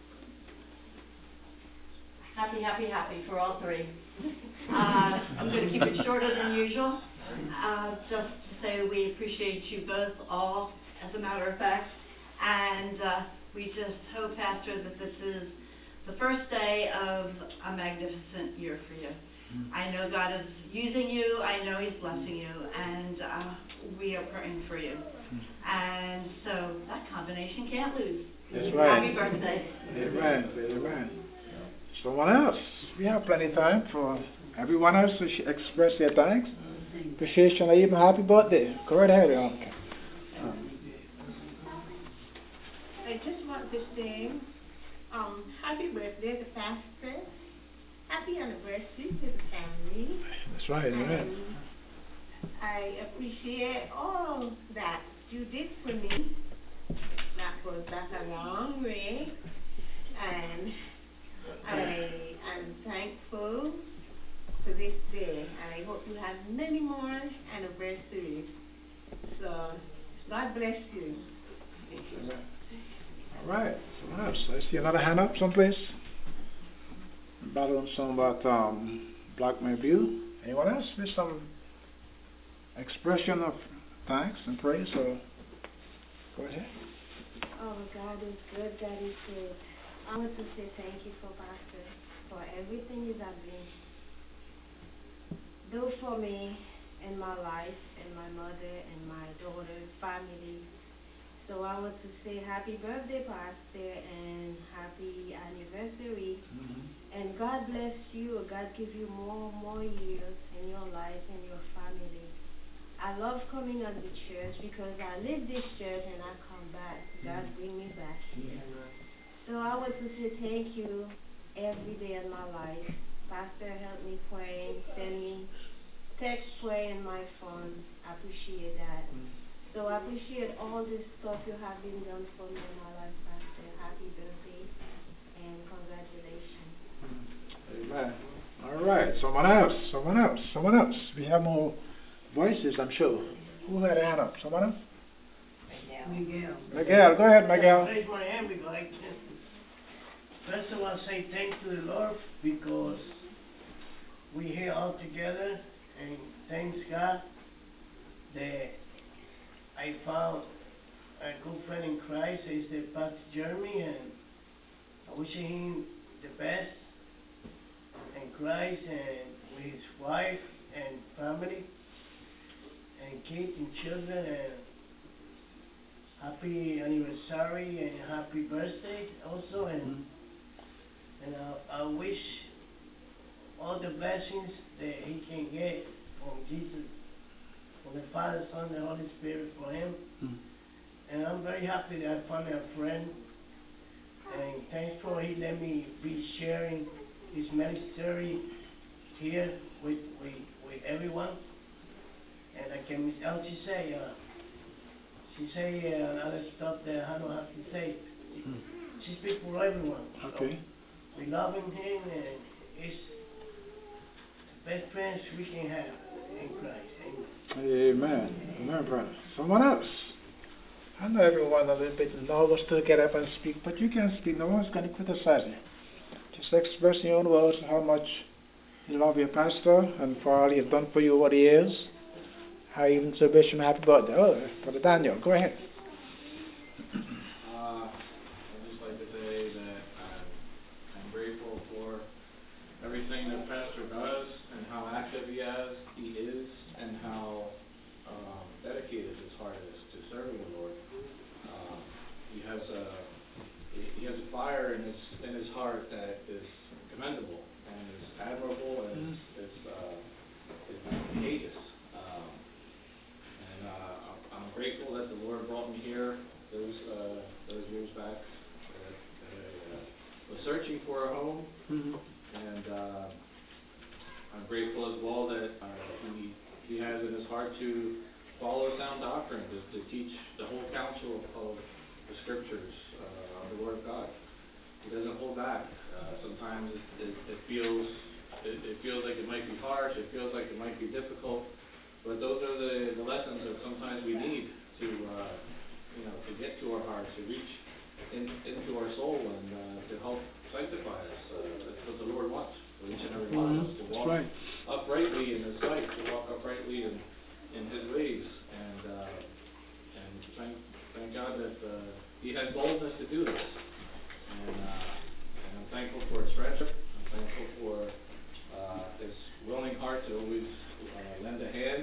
Happy for all three. I'm going to keep it shorter than usual. Just to say we appreciate you both all, as a matter of fact. And we just hope, Pastor, that this is the first day of a magnificent year for you. I know God is using you. I know He's blessing you. And we are praying for you. And so that combination can't lose. That's right. Happy birthday. Amen. Amen. Someone else. We have plenty of time for everyone else to express their thanks, appreciation, or even happy birthday. Go right ahead. Okay. I just want to sing happy birthday to Pastor, happy anniversary to the family. That's right. Amen. I appreciate all that you did for me. That goes back a long way, and I am thankful to this day, and I hope you have many more anniversaries. So, God bless you. Amen. All right. Someone else. I see another hand up someplace. About some about Blackman View. Anyone else with some expression of thanks and praise? Or go ahead. Oh, God is good, God is good. I want to say thank you for Pastor, for everything you have been do for me in my life, and my mother, and my daughter's family. So I want to say happy birthday, Pastor, and happy anniversary. And God bless you. God give you more years in your life and your family. I love coming at the church because I live this church and I come back. God bring me back here. So I want to say thank you every day in my life. Pastor helped me praying, send me text praying my phone. I appreciate that. So I appreciate all this stuff you have been done for me in my life, Pastor. Happy birthday and congratulations. Amen. All right. Someone else. We have more voices, I'm sure. Who had a hand up? Someone else? Miguel. Go ahead, Miguel. Raise my hand because first of all, say thanks to the Lord because we're here all together, and thanks God that I found a good friend in Christ. Is the Pastor Jeremy, and I wish him the best in Christ and with his wife and family and kids and children, and happy anniversary and happy birthday also, and I wish all the blessings that he can get from Jesus, from the Father, Son, and Holy Spirit for him. And I'm very happy that I found a friend, and thanks for he let me be sharing his ministry here with everyone. And like Miss Elsie say, she say a lot of stuff that I don't have to say. she speaks for everyone. Okay. We love him, and it's the best friends we can have in Christ. Amen. Amen, brother. Someone else? I know everyone a little bit nervous to get up and speak, but you can speak. No one's going to criticize you. Just express in your own words how much you love your pastor and for all he has done for you over the years. How you even to wish him a happy birthday. Oh, Brother Daniel, go ahead. I'd just like to say that I'm grateful for everything that Pastor does and how active he is and how dedicated his heart is to serving the Lord. He has a fire in his heart that is commendable and is admirable and is contagious. I'm grateful that the Lord brought me here those years back. That I was searching for a home, and I'm grateful as well that he has in his heart to follow sound doctrine, to teach the whole counsel of the Scriptures, of the Word of God. He doesn't hold back. Sometimes it feels like it might be harsh. It feels like it might be difficult. But those are the lessons that sometimes we need to get to our hearts, to reach into our soul, and to help sanctify us. That's what the Lord wants for each and every one of us, to walk uprightly in His sight, to walk uprightly in His ways, and thank God that He has boldness to do this. And I'm thankful for His friendship. I'm thankful for His willing heart to always lend a hand,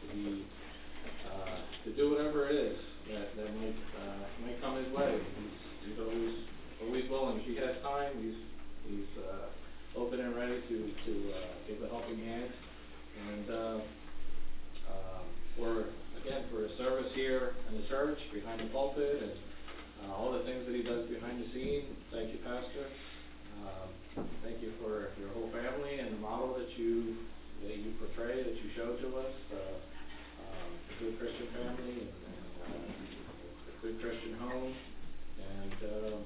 to do whatever it is that might come his way. He's always willing. If he has time, he's open and ready to give a helping hand. And for his service here in the church, behind the pulpit, and all the things that he does behind the scene. Thank you, Pastor. Thank you for your whole family and the model that you portray, that you show to us, a good Christian family and a good Christian home. And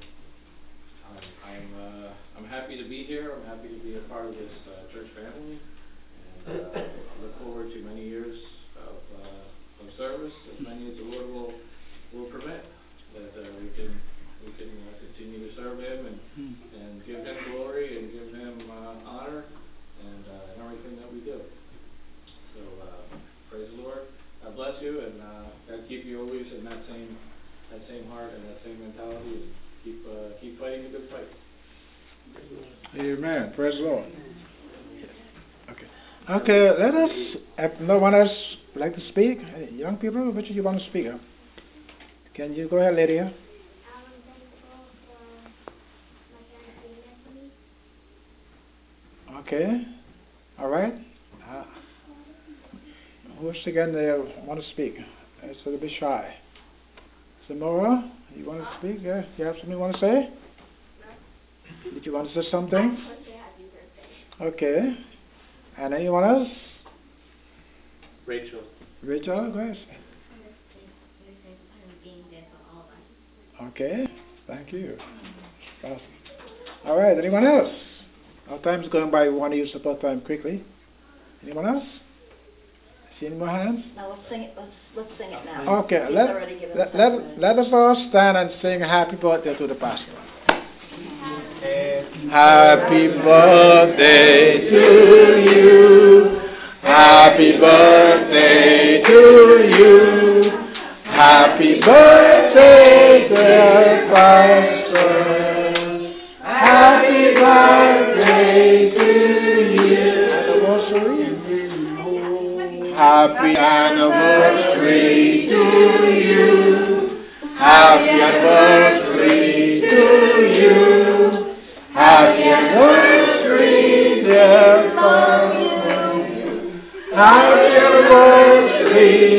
I'm happy to be here. I'm happy to be a part of this church family, and I look forward to many years of service, as many as the Lord will permit, that we can continue to serve Him and give Him glory and give Him honor and everything that we do. So praise the Lord. God bless you, and God keep you always in that same heart and that same mentality, and keep fighting a good fight. Amen. Praise the Lord. Okay, let us, if no one else would like to speak, young people, which do you want to speak of? Can you go ahead, Lydia? Okay, all right. Who's again there want to speak? It's a little bit shy. Samora, you want to speak? Yeah, you have something you want to say? Did you want to say something? Okay. And anyone else? Rachel. Rachel, go ahead. Okay, thank you. Awesome. All right, anyone else? Our time's going by. We want to use up our time quickly. Anyone else? See any more hands? No, let's sing it. Let's sing it now. Okay, He's let us all stand and sing happy birthday to the pastor. Happy birthday to you. Happy birthday to you. Happy birthday, dear pastor. Happy birthday to you. Happy anniversary to you. Happy anniversary to you. Happy anniversary, dear pastor. Happy anniversary